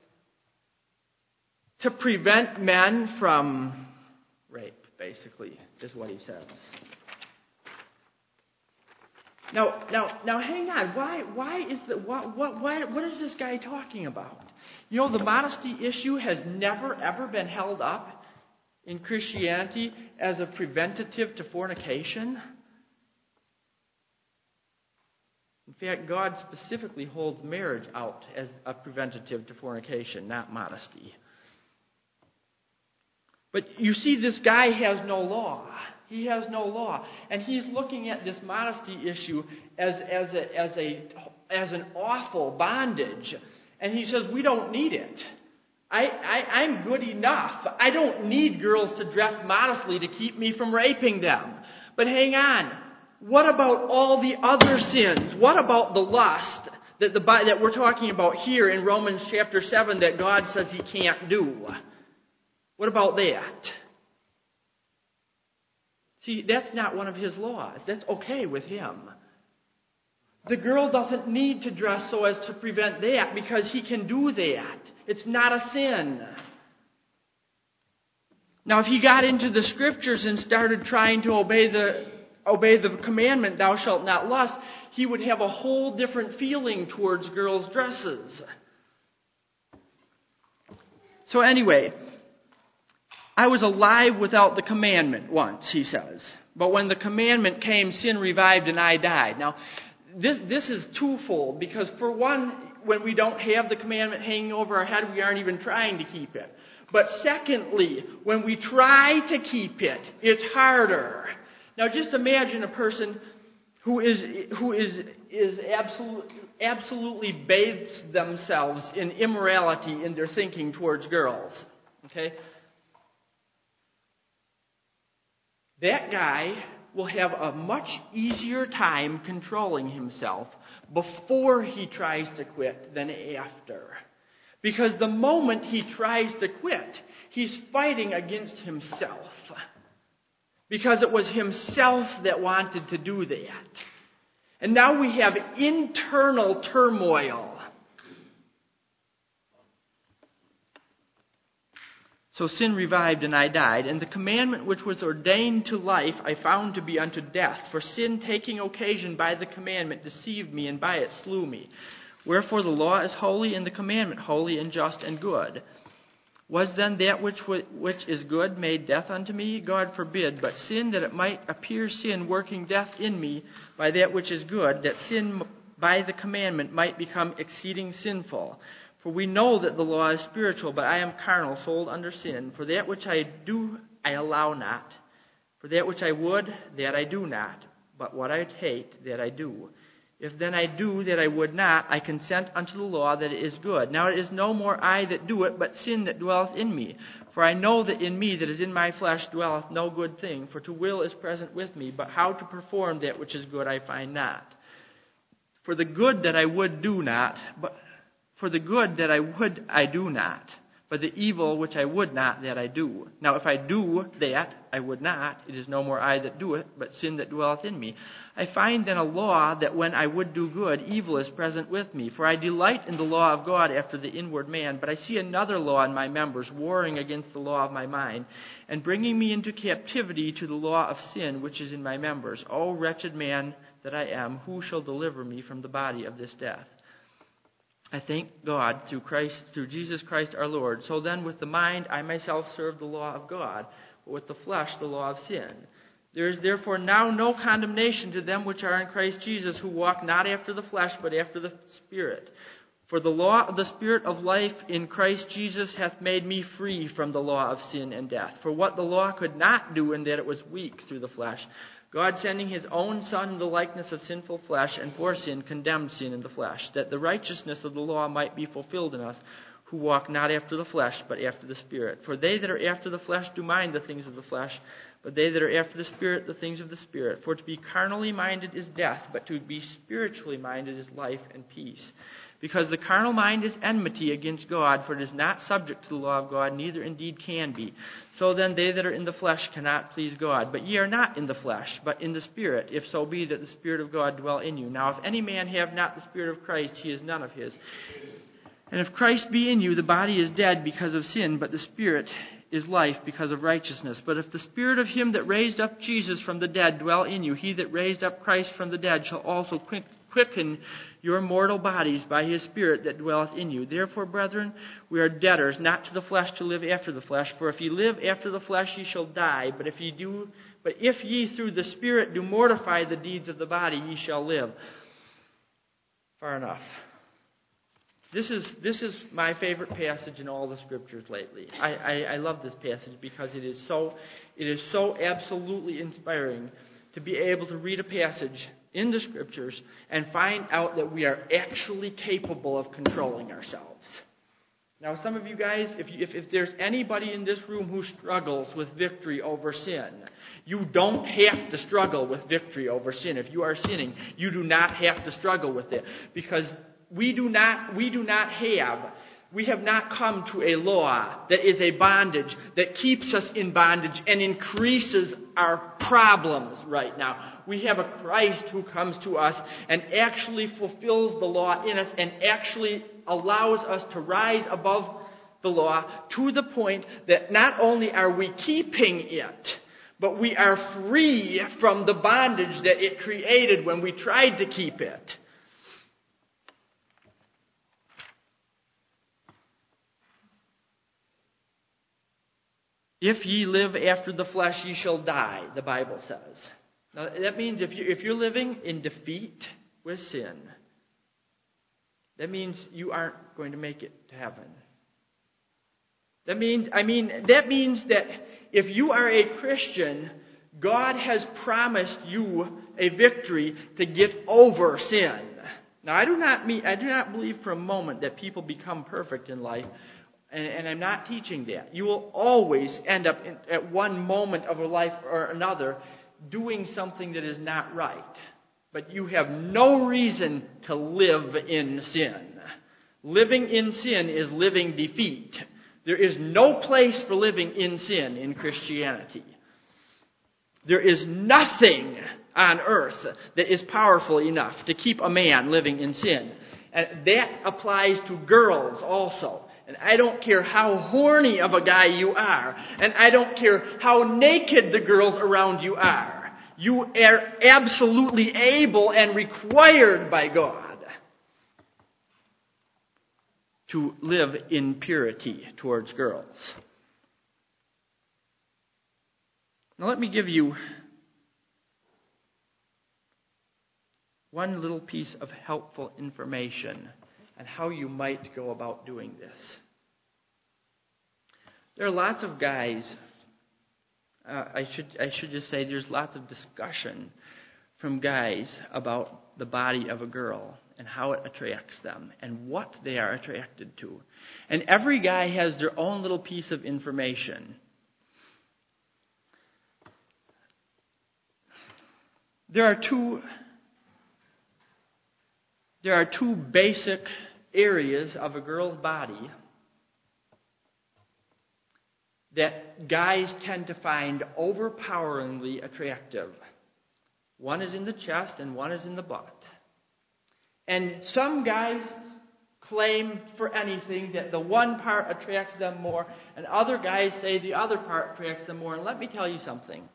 to prevent men from rape, basically, is what he says. Now, now, now, hang on. Why, why is the what, what, why, what is this guy talking about? You know, the modesty issue has never ever been held up in Christianity as a preventative to fornication. In fact, God specifically holds marriage out as a preventative to fornication, not modesty. But you see, this guy has no law. He has no law. And he's looking at this modesty issue as, as, a, as, a, as an awful bondage. And he says, we don't need it. I, I, I'm good enough. I don't need girls to dress modestly to keep me from raping them. But hang on. What about all the other sins? What about the lust that, the, that we're talking about here in Romans chapter seven that God says he can't do? What about that? See, that's not one of his laws. That's okay with him. The girl doesn't need to dress so as to prevent that because he can do that. It's not a sin. Now, if he got into the scriptures and started trying to obey the obey the commandment, thou shalt not lust, he would have a whole different feeling towards girls' dresses. So anyway, I was alive without the commandment once, he says. But when the commandment came, sin revived and I died. Now, this, this is twofold, because for one, when we don't have the commandment hanging over our head, we aren't even trying to keep it. But secondly, when we try to keep it, it's harder. Now just imagine a person who is who is is absolute, absolutely bathes themselves in immorality in their thinking towards girls. Okay? That guy will have a much easier time controlling himself before he tries to quit than after. Because the moment he tries to quit, he's fighting against himself. Because it was himself that wanted to do that. And now we have internal turmoil. So sin revived and I died, and the commandment which was ordained to life I found to be unto death. For sin taking occasion by the commandment deceived me, and by it slew me. Wherefore the law is holy, and the commandment holy and just and good. Was then that which which is good made death unto me? God forbid. But sin, that it might appear sin, working death in me by that which is good, that sin by the commandment might become exceeding sinful. For we know that the law is spiritual, but I am carnal, sold under sin. For that which I do, I allow not. For that which I would, that I do not. But what I hate, that I do. If then I do that I would not, I consent unto the law that it is good. Now it is no more I that do it, but sin that dwelleth in me. For I know that in me that is in my flesh dwelleth no good thing. For to will is present with me, but how to perform that which is good I find not. For the good that I would do not, but for the good that I would I do not. But the evil which I would not, that I do. Now if I do that I would not, it is no more I that do it, but sin that dwelleth in me. I find then a law that when I would do good, evil is present with me. For I delight in the law of God after the inward man, but I see another law in my members, warring against the law of my mind, and bringing me into captivity to the law of sin which is in my members. O wretched man that I am, who shall deliver me from the body of this death? I thank God through Christ, through Jesus Christ our Lord. So then with the mind I myself serve the law of God, but with the flesh the law of sin. There is therefore now no condemnation to them which are in Christ Jesus, who walk not after the flesh, but after the Spirit. For the law of the Spirit of life in Christ Jesus hath made me free from the law of sin and death. For what the law could not do, in that it was weak through the flesh, God sending his own Son in the likeness of sinful flesh, and for sin condemned sin in the flesh, that the righteousness of the law might be fulfilled in us, who walk not after the flesh, but after the Spirit. For they that are after the flesh do mind the things of the flesh, but they that are after the Spirit, the things of the Spirit. For to be carnally minded is death, but to be spiritually minded is life and peace. Because the carnal mind is enmity against God, for it is not subject to the law of God, neither indeed can be. So then they that are in the flesh cannot please God. But ye are not in the flesh, but in the Spirit, if so be that the Spirit of God dwell in you. Now if any man have not the Spirit of Christ, he is none of his. And if Christ be in you, the body is dead because of sin, but the Spirit is life because of righteousness. But if the Spirit of him that raised up Jesus from the dead dwell in you, he that raised up Christ from the dead shall also quicken your mortal bodies by his Spirit that dwelleth in you. Therefore, brethren, we are debtors, not to the flesh, to live after the flesh. For if ye live after the flesh, ye shall die. But if ye do, but if ye through the Spirit do mortify the deeds of the body, ye shall live. Far enough. This is this is my favorite passage in all the scriptures lately. I, I, I love this passage because it is so it is so absolutely inspiring to be able to read a passage in the scriptures and find out that we are actually capable of controlling ourselves. Now, some of you guys, if, you, if if there's anybody in this room who struggles with victory over sin, you don't have to struggle with victory over sin. If you are sinning, you do not have to struggle with it, because we do not we do not have we have not come to a law that is a bondage that keeps us in bondage and increases our problems right now. We have a Christ who comes to us and actually fulfills the law in us and actually allows us to rise above the law to the point that not only are we keeping it, but we are free from the bondage that it created when we tried to keep it. If ye live after the flesh, ye shall die, the Bible says. Now, that means if, you, if you're living in defeat with sin, that means you aren't going to make it to heaven. That means, I mean, that means that if you are a Christian, God has promised you a victory to get over sin. Now, I do not mean, I do not believe for a moment that people become perfect in life. And, and I'm not teaching that. You will always end up in, at one moment of a life or another doing something that is not right. But you have no reason to live in sin. Living in sin is living defeat. There is no place for living in sin in Christianity. There is nothing on earth that is powerful enough to keep a man living in sin. And that applies to girls also. And I don't care how horny of a guy you are. And I don't care how naked the girls around you are. You are absolutely able and required by God to live in purity towards girls. Now let me give you one little piece of helpful information and how you might go about doing this. There are lots of guys, uh, I should I should just say there's lots of discussion from guys about the body of a girl and how it attracts them and what they are attracted to. And every guy has their own little piece of information. There are two, there are two basic areas of a girl's body that guys tend to find overpoweringly attractive. One is in the chest and one is in the butt. And some guys claim for anything that the one part attracts them more, and other guys say the other part attracts them more. And let me tell you something.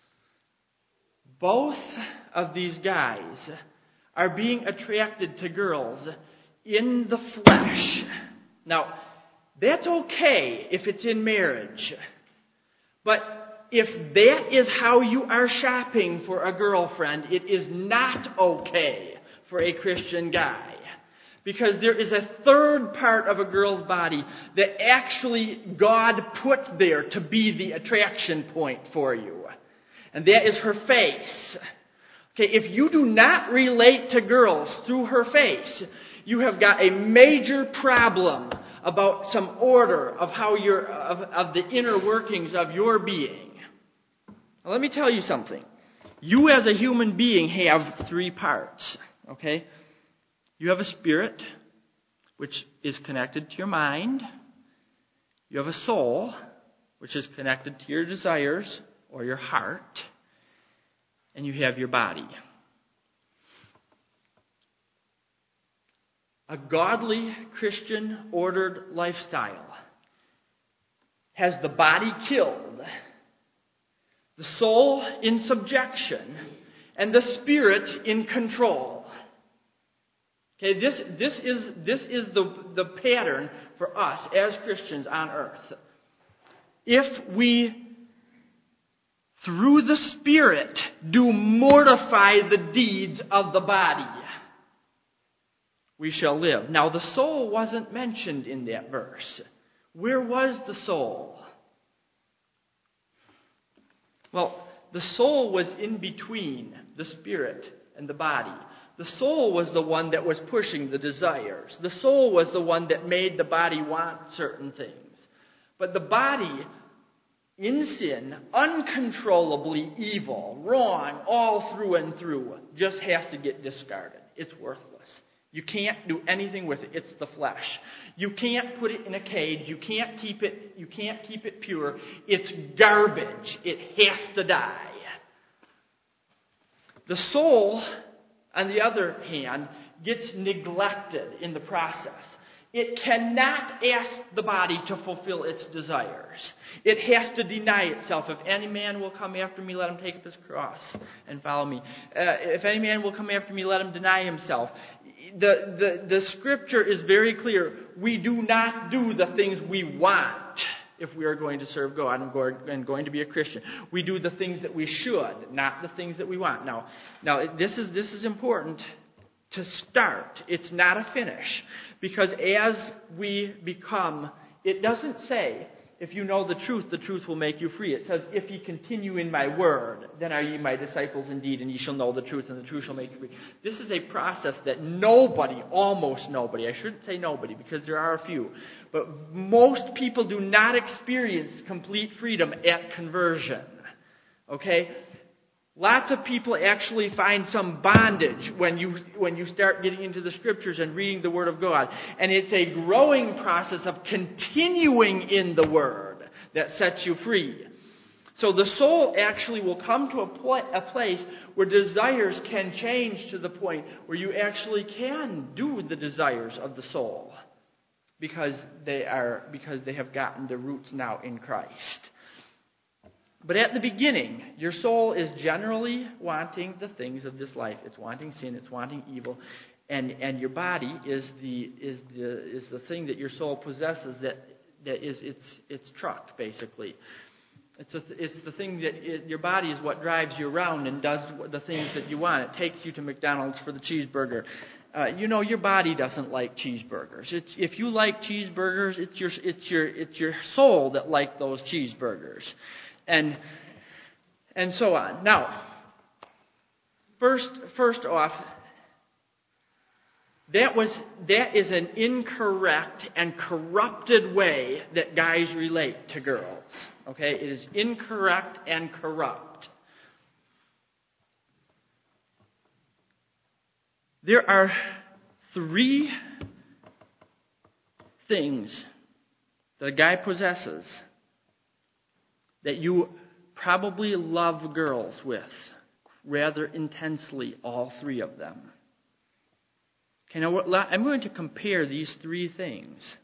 Both of these guys are being attracted to girls in the flesh. Now, that's okay if it's in marriage. But if that is how you are shopping for a girlfriend, it is not okay for a Christian guy. Because there is a third part of a girl's body that actually God put there to be the attraction point for you. And that is her face. Okay, if you do not relate to girls through her face, you have got a major problem about some order of how you're, of, of the inner workings of your being. Now, let me tell you something. You as a human being have three parts. Okay? You have a spirit, which is connected to your mind. You have a soul, which is connected to your desires or your heart. And you have your body. A godly, Christian, ordered lifestyle has the body killed, the soul in subjection, and the spirit in control. Okay, this, this is, this is the, the pattern for us as Christians on earth. If we, through the Spirit, do mortify the deeds of the body, we shall live. Now, the soul wasn't mentioned in that verse. Where was the soul? Well, the soul was in between the spirit and the body. The soul was the one that was pushing the desires. The soul was the one that made the body want certain things. But the body, in sin, uncontrollably evil, wrong, all through and through, just has to get discarded. It's worthless. You can't do anything with it. It's the flesh. You can't put it in a cage. You can't keep it, you can't keep it pure. It's garbage. It has to die. The soul, on the other hand, gets neglected in the process. It cannot ask the body to fulfill its desires. It has to deny itself. If any man will come after me, let him take up his cross and follow me. Uh, if any man will come after me, let him deny himself. The, the, the scripture is very clear. We do not do the things we want if we are going to serve God and going to be a Christian. We do the things that we should, not the things that we want. Now, now this is this is important to start. It's not a finish. Because as we become, it doesn't say, if you know the truth, the truth will make you free. It says, if ye continue in my word, then are ye my disciples indeed, and ye shall know the truth, and the truth shall make you free. This is a process that nobody, almost nobody, I shouldn't say nobody, because there are a few, but most people do not experience complete freedom at conversion. Okay? Lots of people actually find some bondage when you when you start getting into the scriptures and reading the Word of God. And it's a growing process of continuing in the Word that sets you free. So the soul actually will come to a, pl- a place where desires can change to the point where you actually can do the desires of the soul because they are because they have gotten their roots now in Christ. But at the beginning, your soul is generally wanting the things of this life. It's wanting sin, it's wanting evil, and and your body is the is the is the thing that your soul possesses that that is its its truck basically. It's a, it's the thing that it, your body is what drives you around and does the things that you want. It takes you to McDonald's for the cheeseburger. Uh, you know your body doesn't like cheeseburgers. It's if you like cheeseburgers, it's your it's your it's your soul that likes those cheeseburgers. And and so on. Now, first first off, That was that is an incorrect and corrupted way that guys relate to girls. Okay? It is incorrect and corrupt. There are three things that a guy possesses that you probably love girls with rather intensely, all three of them. Okay, now I'm going to compare these three things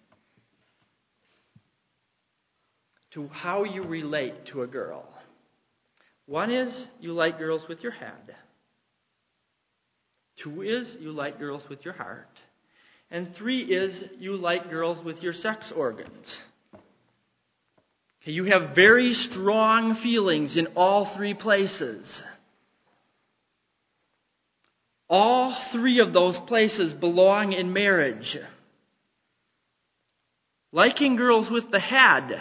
to how you relate to a girl. One is you like girls with your head. Two is you like girls with your heart. And three is you like girls with your sex organs. Okay, you have very strong feelings in all three places. All three of those places belong in marriage. Liking girls with the head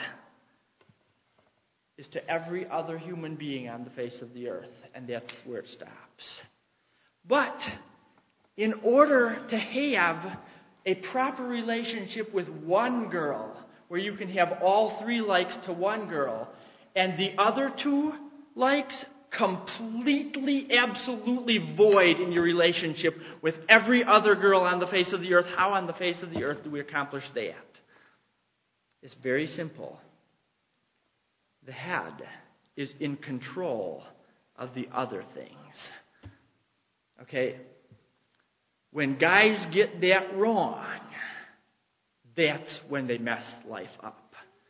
is to every other human being on the face of the earth, and that's where it stops. But in order to have a proper relationship with one girl, where you can have all three likes to one girl, and the other two likes completely, absolutely void in your relationship with every other girl on the face of the earth, how on the face of the earth do we accomplish that? It's very simple. The head is in control of the other things. Okay? When guys get that wrong, that's when they mess life up.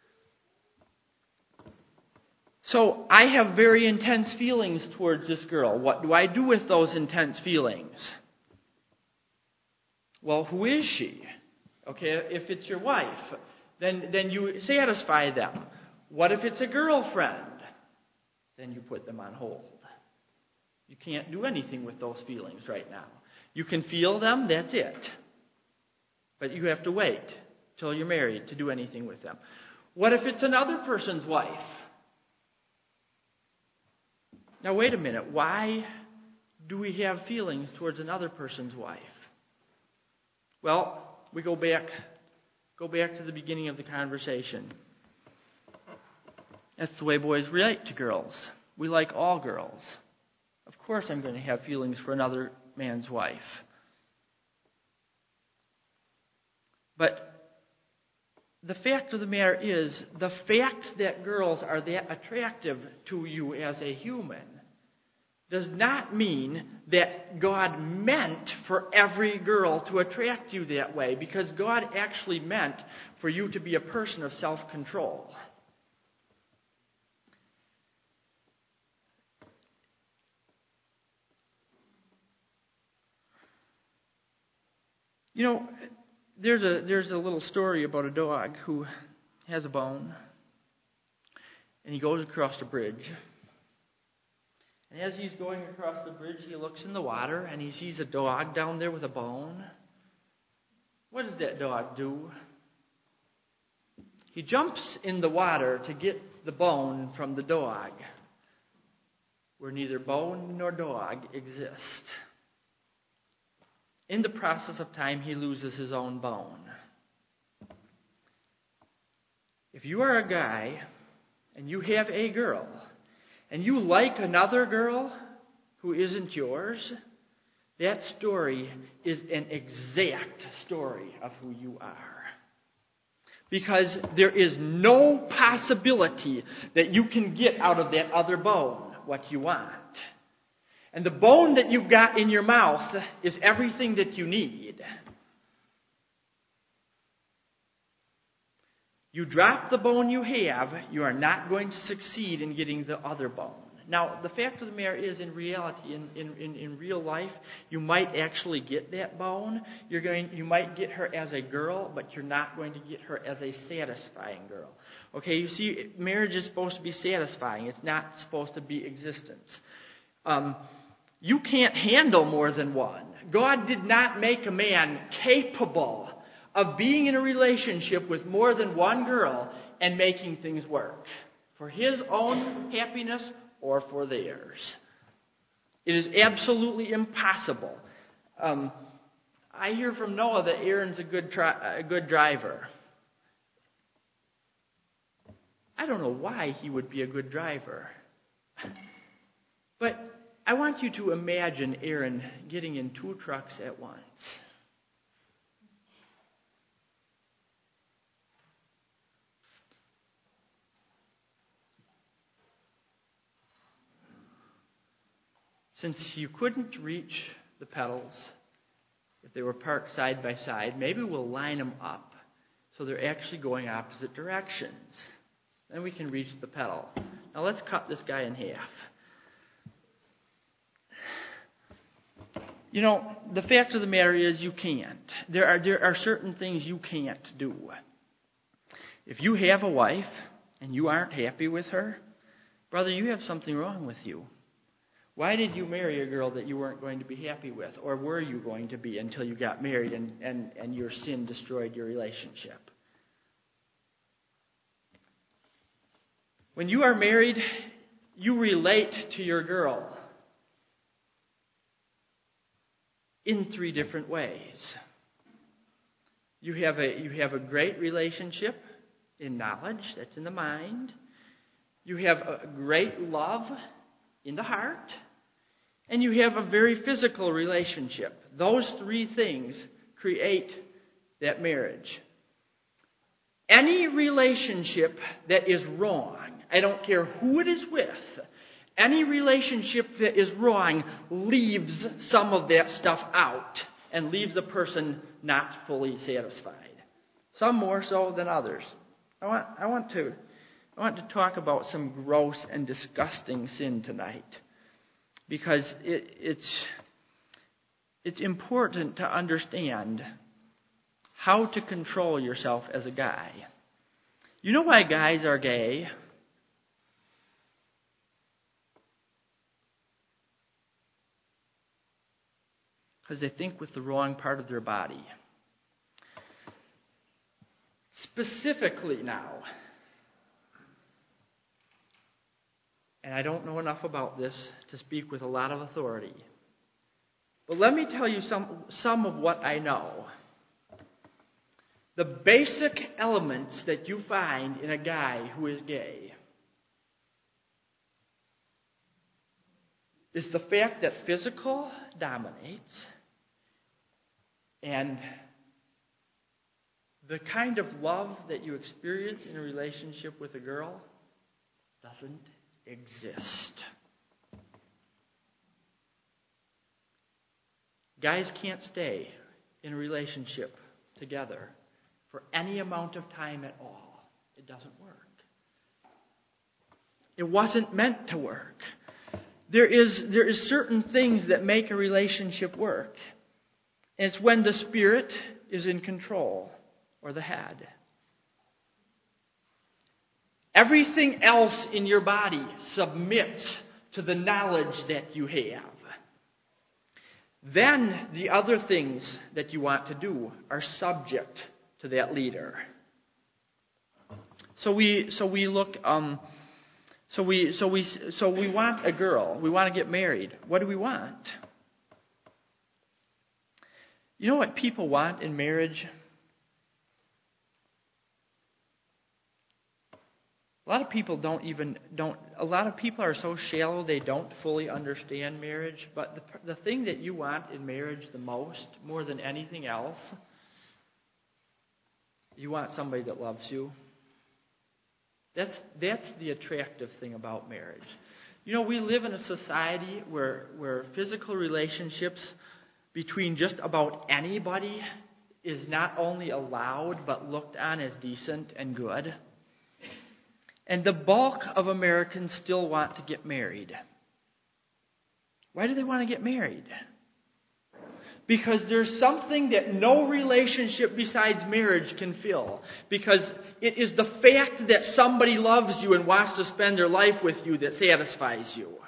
So I have very intense feelings towards this girl. What do I do with those intense feelings? Well, who is she? Okay, if it's your wife, then, then you satisfy them. What if it's a girlfriend? Then you put them on hold. You can't do anything with those feelings right now. You can feel them, that's it. But you have to wait till you're married to do anything with them. What if it's another person's wife? Now wait a minute, why do we have feelings towards another person's wife? Well, we go back go back to the beginning of the conversation. That's the way boys relate to girls. We like all girls. Of course I'm going to have feelings for another man's wife. But the fact of the matter is, the fact that girls are that attractive to you as a human does not mean that God meant for every girl to attract you that way, because God actually meant for you to be a person of self-control. You know, there's a there's a little story about a dog who has a bone, and he goes across a bridge. And as he's going across the bridge, he looks in the water, and he sees a dog down there with a bone. What does that dog do? He jumps in the water to get the bone from the dog, where neither bone nor dog exist. In the process of time, he loses his own bone. If you are a guy and you have a girl and you like another girl who isn't yours, that story is an exact story of who you are. Because there is no possibility that you can get out of that other bone what you want. And the bone that you've got in your mouth is everything that you need. You drop the bone you have, you are not going to succeed in getting the other bone. Now, the fact of the matter is, in reality, in, in, in, in real life, you might actually get that bone. You're going, you might get her as a girl, but you're not going to get her as a satisfying girl. Okay, you see, marriage is supposed to be satisfying. It's not supposed to be existence. Um, you can't handle more than one. God did not make a man capable of being in a relationship with more than one girl and making things work for his own happiness or for theirs. It is absolutely impossible. Um, I hear from Noah that Aaron's a good tri- a good driver. I don't know why he would be a good driver. But I want you to imagine Aaron getting in two trucks at once. Since you couldn't reach the pedals if they were parked side by side, maybe we'll line them up so they're actually going opposite directions. Then we can reach the pedal. Now let's cut this guy in half. You know, the fact of the matter is you can't. There are there are certain things you can't do. If you have a wife and you aren't happy with her, brother, you have something wrong with you. Why did you marry a girl that you weren't going to be happy with? Or were you going to be until you got married and, and, and your sin destroyed your relationship? When you are married, you relate to your girl in three different ways. You have a you have a great relationship in knowledge, that's in the mind. You have a great love in the heart. And you have a very physical relationship. Those three things create that marriage. Any relationship that is wrong, I don't care who it is with, any relationship that is wrong leaves some of that stuff out and leaves a person not fully satisfied. Some more so than others. I want, I want to, I want to talk about some gross and disgusting sin tonight. Because it, it's, it's important to understand how to control yourself as a guy. You know why guys are gay? Because they think with the wrong part of their body. Specifically now, and I don't know enough about this to speak with a lot of authority, but let me tell you some, some of what I know. The basic elements that you find in a guy who is gay is the fact that physical dominates and the kind of love that you experience in a relationship with a girl doesn't exist. Guys can't stay in a relationship together for any amount of time at all. It doesn't work. It wasn't meant to work. There is, there is certain things that make a relationship work. And it's when the spirit is in control, or the head. Everything else in your body submits to the knowledge that you have. Then the other things that you want to do are subject to that leader. So we so we look um so we so we so we want a girl. We want to get married. What do we want? You know what people want in marriage? A lot of people don't even, don't, a lot of people are so shallow they don't fully understand marriage. But the, the thing that you want in marriage the most, more than anything else, you want somebody that loves you. That's, that's the attractive thing about marriage. You know, we live in a society where, where physical relationships between just about anybody is not only allowed but looked on as decent and good. And the bulk of Americans still want to get married. Why do they want to get married? Because there's something that no relationship besides marriage can fill. Because it is the fact that somebody loves you and wants to spend their life with you that satisfies you.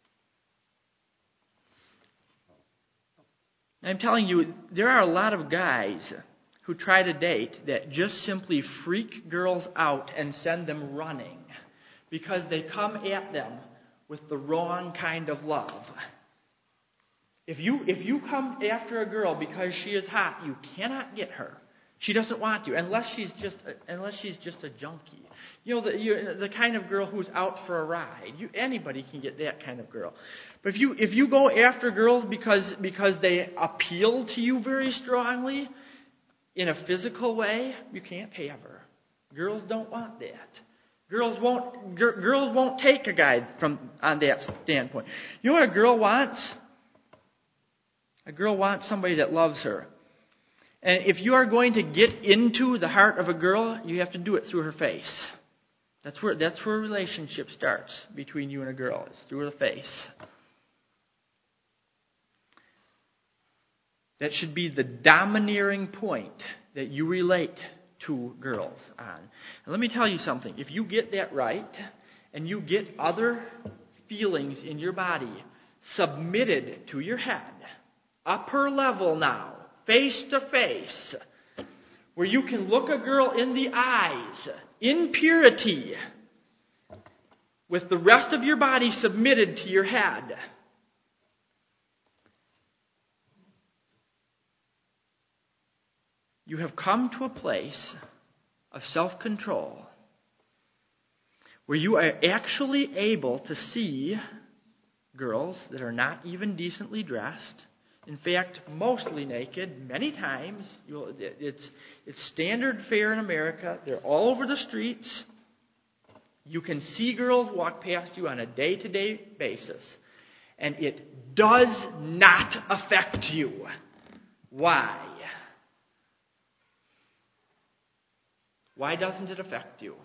I'm telling you, there are a lot of guys who try to date that just simply freak girls out and send them running because they come at them with the wrong kind of love. If you if you come after a girl because she is hot, you cannot get her. She doesn't want you unless she's just a, unless she's just a junkie. You know, the you, the kind of girl who's out for a ride. You, anybody can get that kind of girl. But if you if you go after girls because because they appeal to you very strongly in a physical way, you can't have her. Girls don't want that. Girls won't gir, girls won't take a guy from on that standpoint. You know what a girl wants? A girl wants somebody that loves her. And if you are going to get into the heart of a girl, you have to do it through her face. That's where that's where a relationship starts between you and a girl. It's through the face. That should be the domineering point that you relate to girls on. And let me tell you something. If you get that right, and you get other feelings in your body submitted to your head, upper level now, face to face, where you can look a girl in the eyes, in purity, with the rest of your body submitted to your head. You have come to a place of self-control where you are actually able to see girls that are not even decently dressed. In fact, mostly naked, many times. You'll, it's, it's standard fare in America. They're all over the streets. You can see girls walk past you on a day-to-day basis. And it does not affect you. Why? Why doesn't it affect you?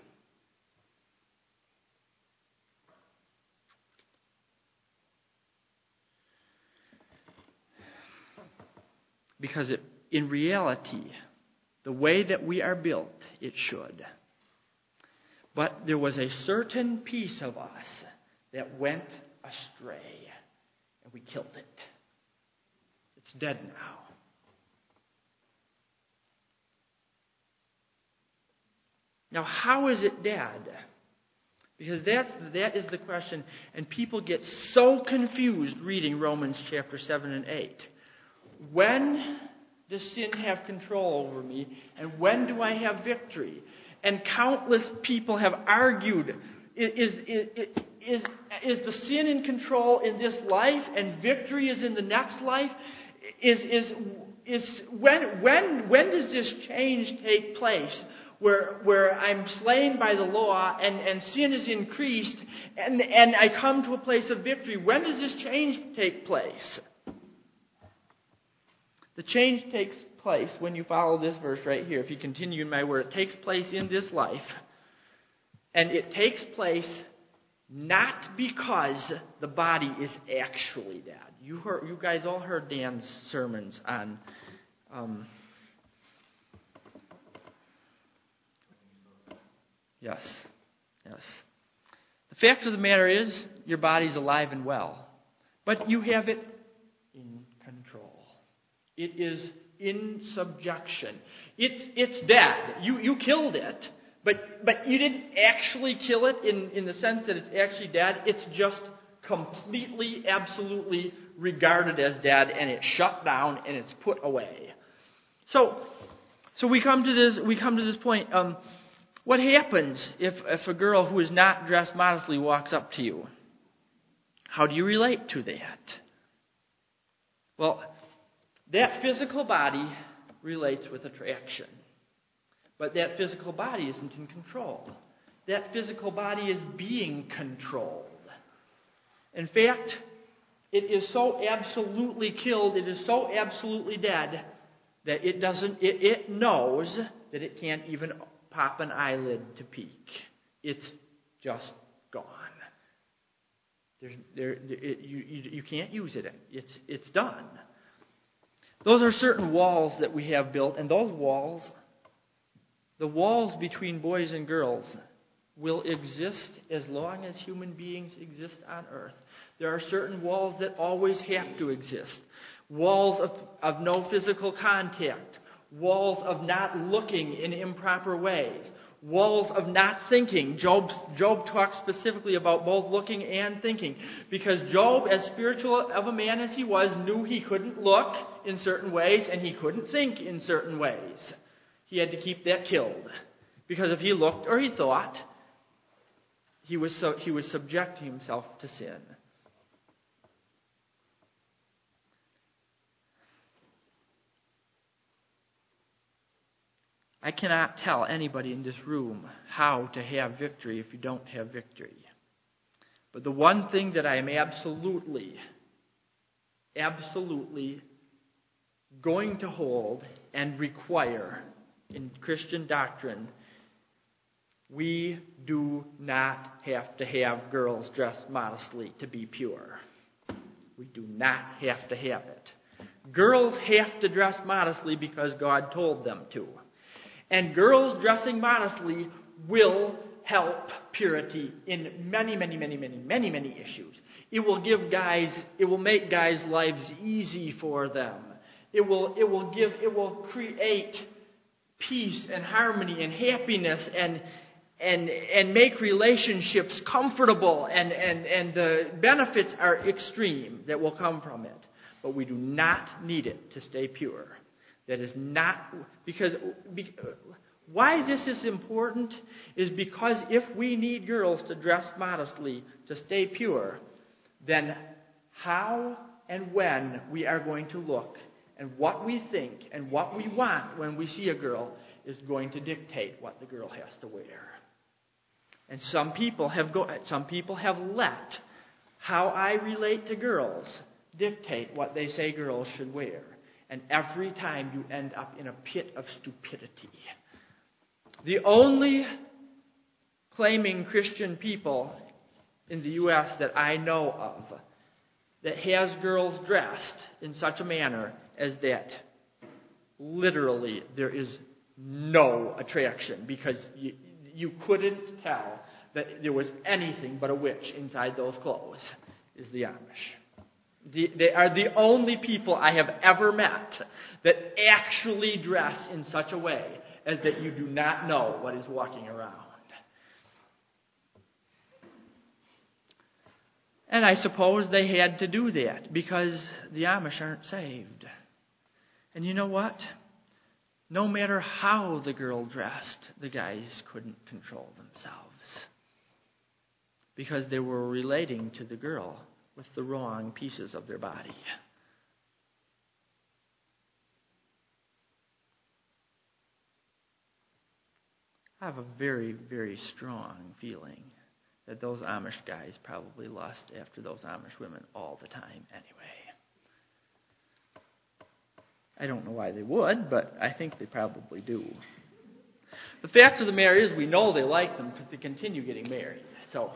Because it, in reality, the way that we are built, it should. But there was a certain piece of us that went astray, and we killed it. It's dead now. Now, how is it dead? Because that's, that is the question, and people get so confused reading Romans chapter seven and eight. When does sin have control over me, and when do I have victory? And countless people have argued, is, is, is, is the sin in control in this life, and victory is in the next life? Is, is, is, when, when, when does this change take place? Where, where I'm slain by the law and, and sin is increased and, and I come to a place of victory. When does this change take place? The change takes place when you follow this verse right here. If you continue in my word, it takes place in this life. And it takes place not because the body is actually dead. You heard, you guys all heard Dan's sermons on um, Yes, yes. The fact of the matter is, your body's alive and well. But you have it in control. It is in subjection. It's, it's dead. You, you killed it. But, but you didn't actually kill it in, in the sense that it's actually dead. It's just completely, absolutely regarded as dead, and it's shut down and it's put away. So, so we come to this, we come to this point, um, what happens if, if a girl who is not dressed modestly walks up to you? How do you relate to that? Well, that physical body relates with attraction. But that physical body isn't in control. That physical body is being controlled. In fact, it is so absolutely killed, it is so absolutely dead, that it doesn't, it, it knows that it can't even pop an eyelid to peek. It's just gone. There's, there, it, you, you, you can't use it. It's, it's done. Those are certain walls that we have built, and those walls, the walls between boys and girls, will exist as long as human beings exist on earth. There are certain walls that always have to exist. Walls of, of no physical contact. Walls of not looking in improper ways. walls of not thinking. Job, Job talks specifically about both looking and thinking. Because Job, as spiritual of a man as he was, knew he couldn't look in certain ways and he couldn't think in certain ways. He had to keep that killed. Because if he looked or he thought, he was, so, he was subjecting himself to sin. I cannot tell anybody in this room how to have victory if you don't have victory. But the one thing that I am absolutely, absolutely going to hold and require in Christian doctrine, we do not have to have girls dressed modestly to be pure. We do not have to have it. Girls have to dress modestly because God told them to. And girls dressing modestly will help purity in many, many, many, many, many, many issues. It will give guys, it will make guys' lives easy for them. It will, it will give, it will create peace and harmony and happiness and and and make relationships comfortable, and, and, and the benefits are extreme that will come from it. But we do not need it to stay pure. That is not, because, be, why this is important is because if we need girls to dress modestly to stay pure, then how and when we are going to look and what we think and what we want when we see a girl is going to dictate what the girl has to wear. And some people have go, some people have let how I relate to girls dictate what they say girls should wear. And every time you end up in a pit of stupidity. The only claiming Christian people in the U S that I know of that has girls dressed in such a manner as that literally there is no attraction, because you, you couldn't tell that there was anything but a witch inside those clothes, is the Amish. The, they are the only people I have ever met that actually dress in such a way as that you do not know what is walking around. And I suppose they had to do that because the Amish aren't saved. And you know what? No matter how the girl dressed, the guys couldn't control themselves because they were relating to the girl with the wrong pieces of their body. I have a very, very strong feeling that those Amish guys probably lust after those Amish women all the time anyway. I don't know why they would, but I think they probably do. The fact of the matter is we know they like them because they continue getting married. So,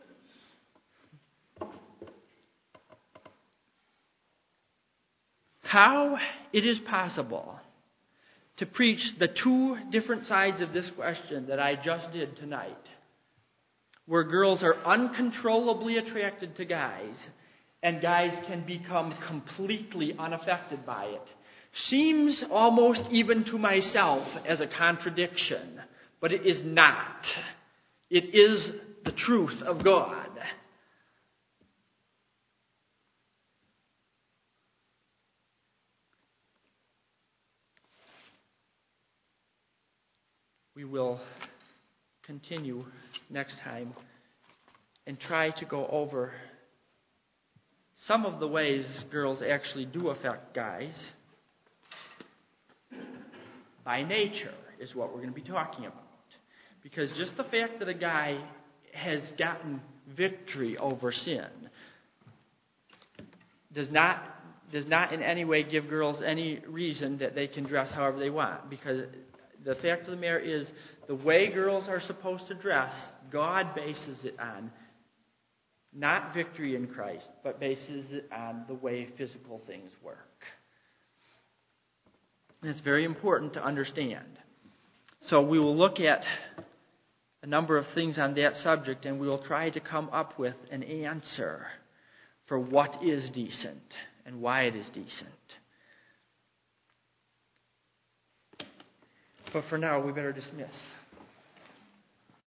how it is possible to preach the two different sides of this question that I just did tonight, where girls are uncontrollably attracted to guys and guys can become completely unaffected by it, seems almost even to myself as a contradiction, but it is not. It is the truth of God. We will continue next time and try to go over some of the ways girls actually do affect guys by nature is what we're going to be talking about. Because just the fact that a guy has gotten victory over sin does not does not in any way give girls any reason that they can dress however they want. Because the fact of the matter is, the way girls are supposed to dress, God bases it on not victory in Christ, but bases it on the way physical things work. And it's very important to understand. So we will look at a number of things on that subject, and we will try to come up with an answer for what is decent and why it is decent. But for now, we better dismiss.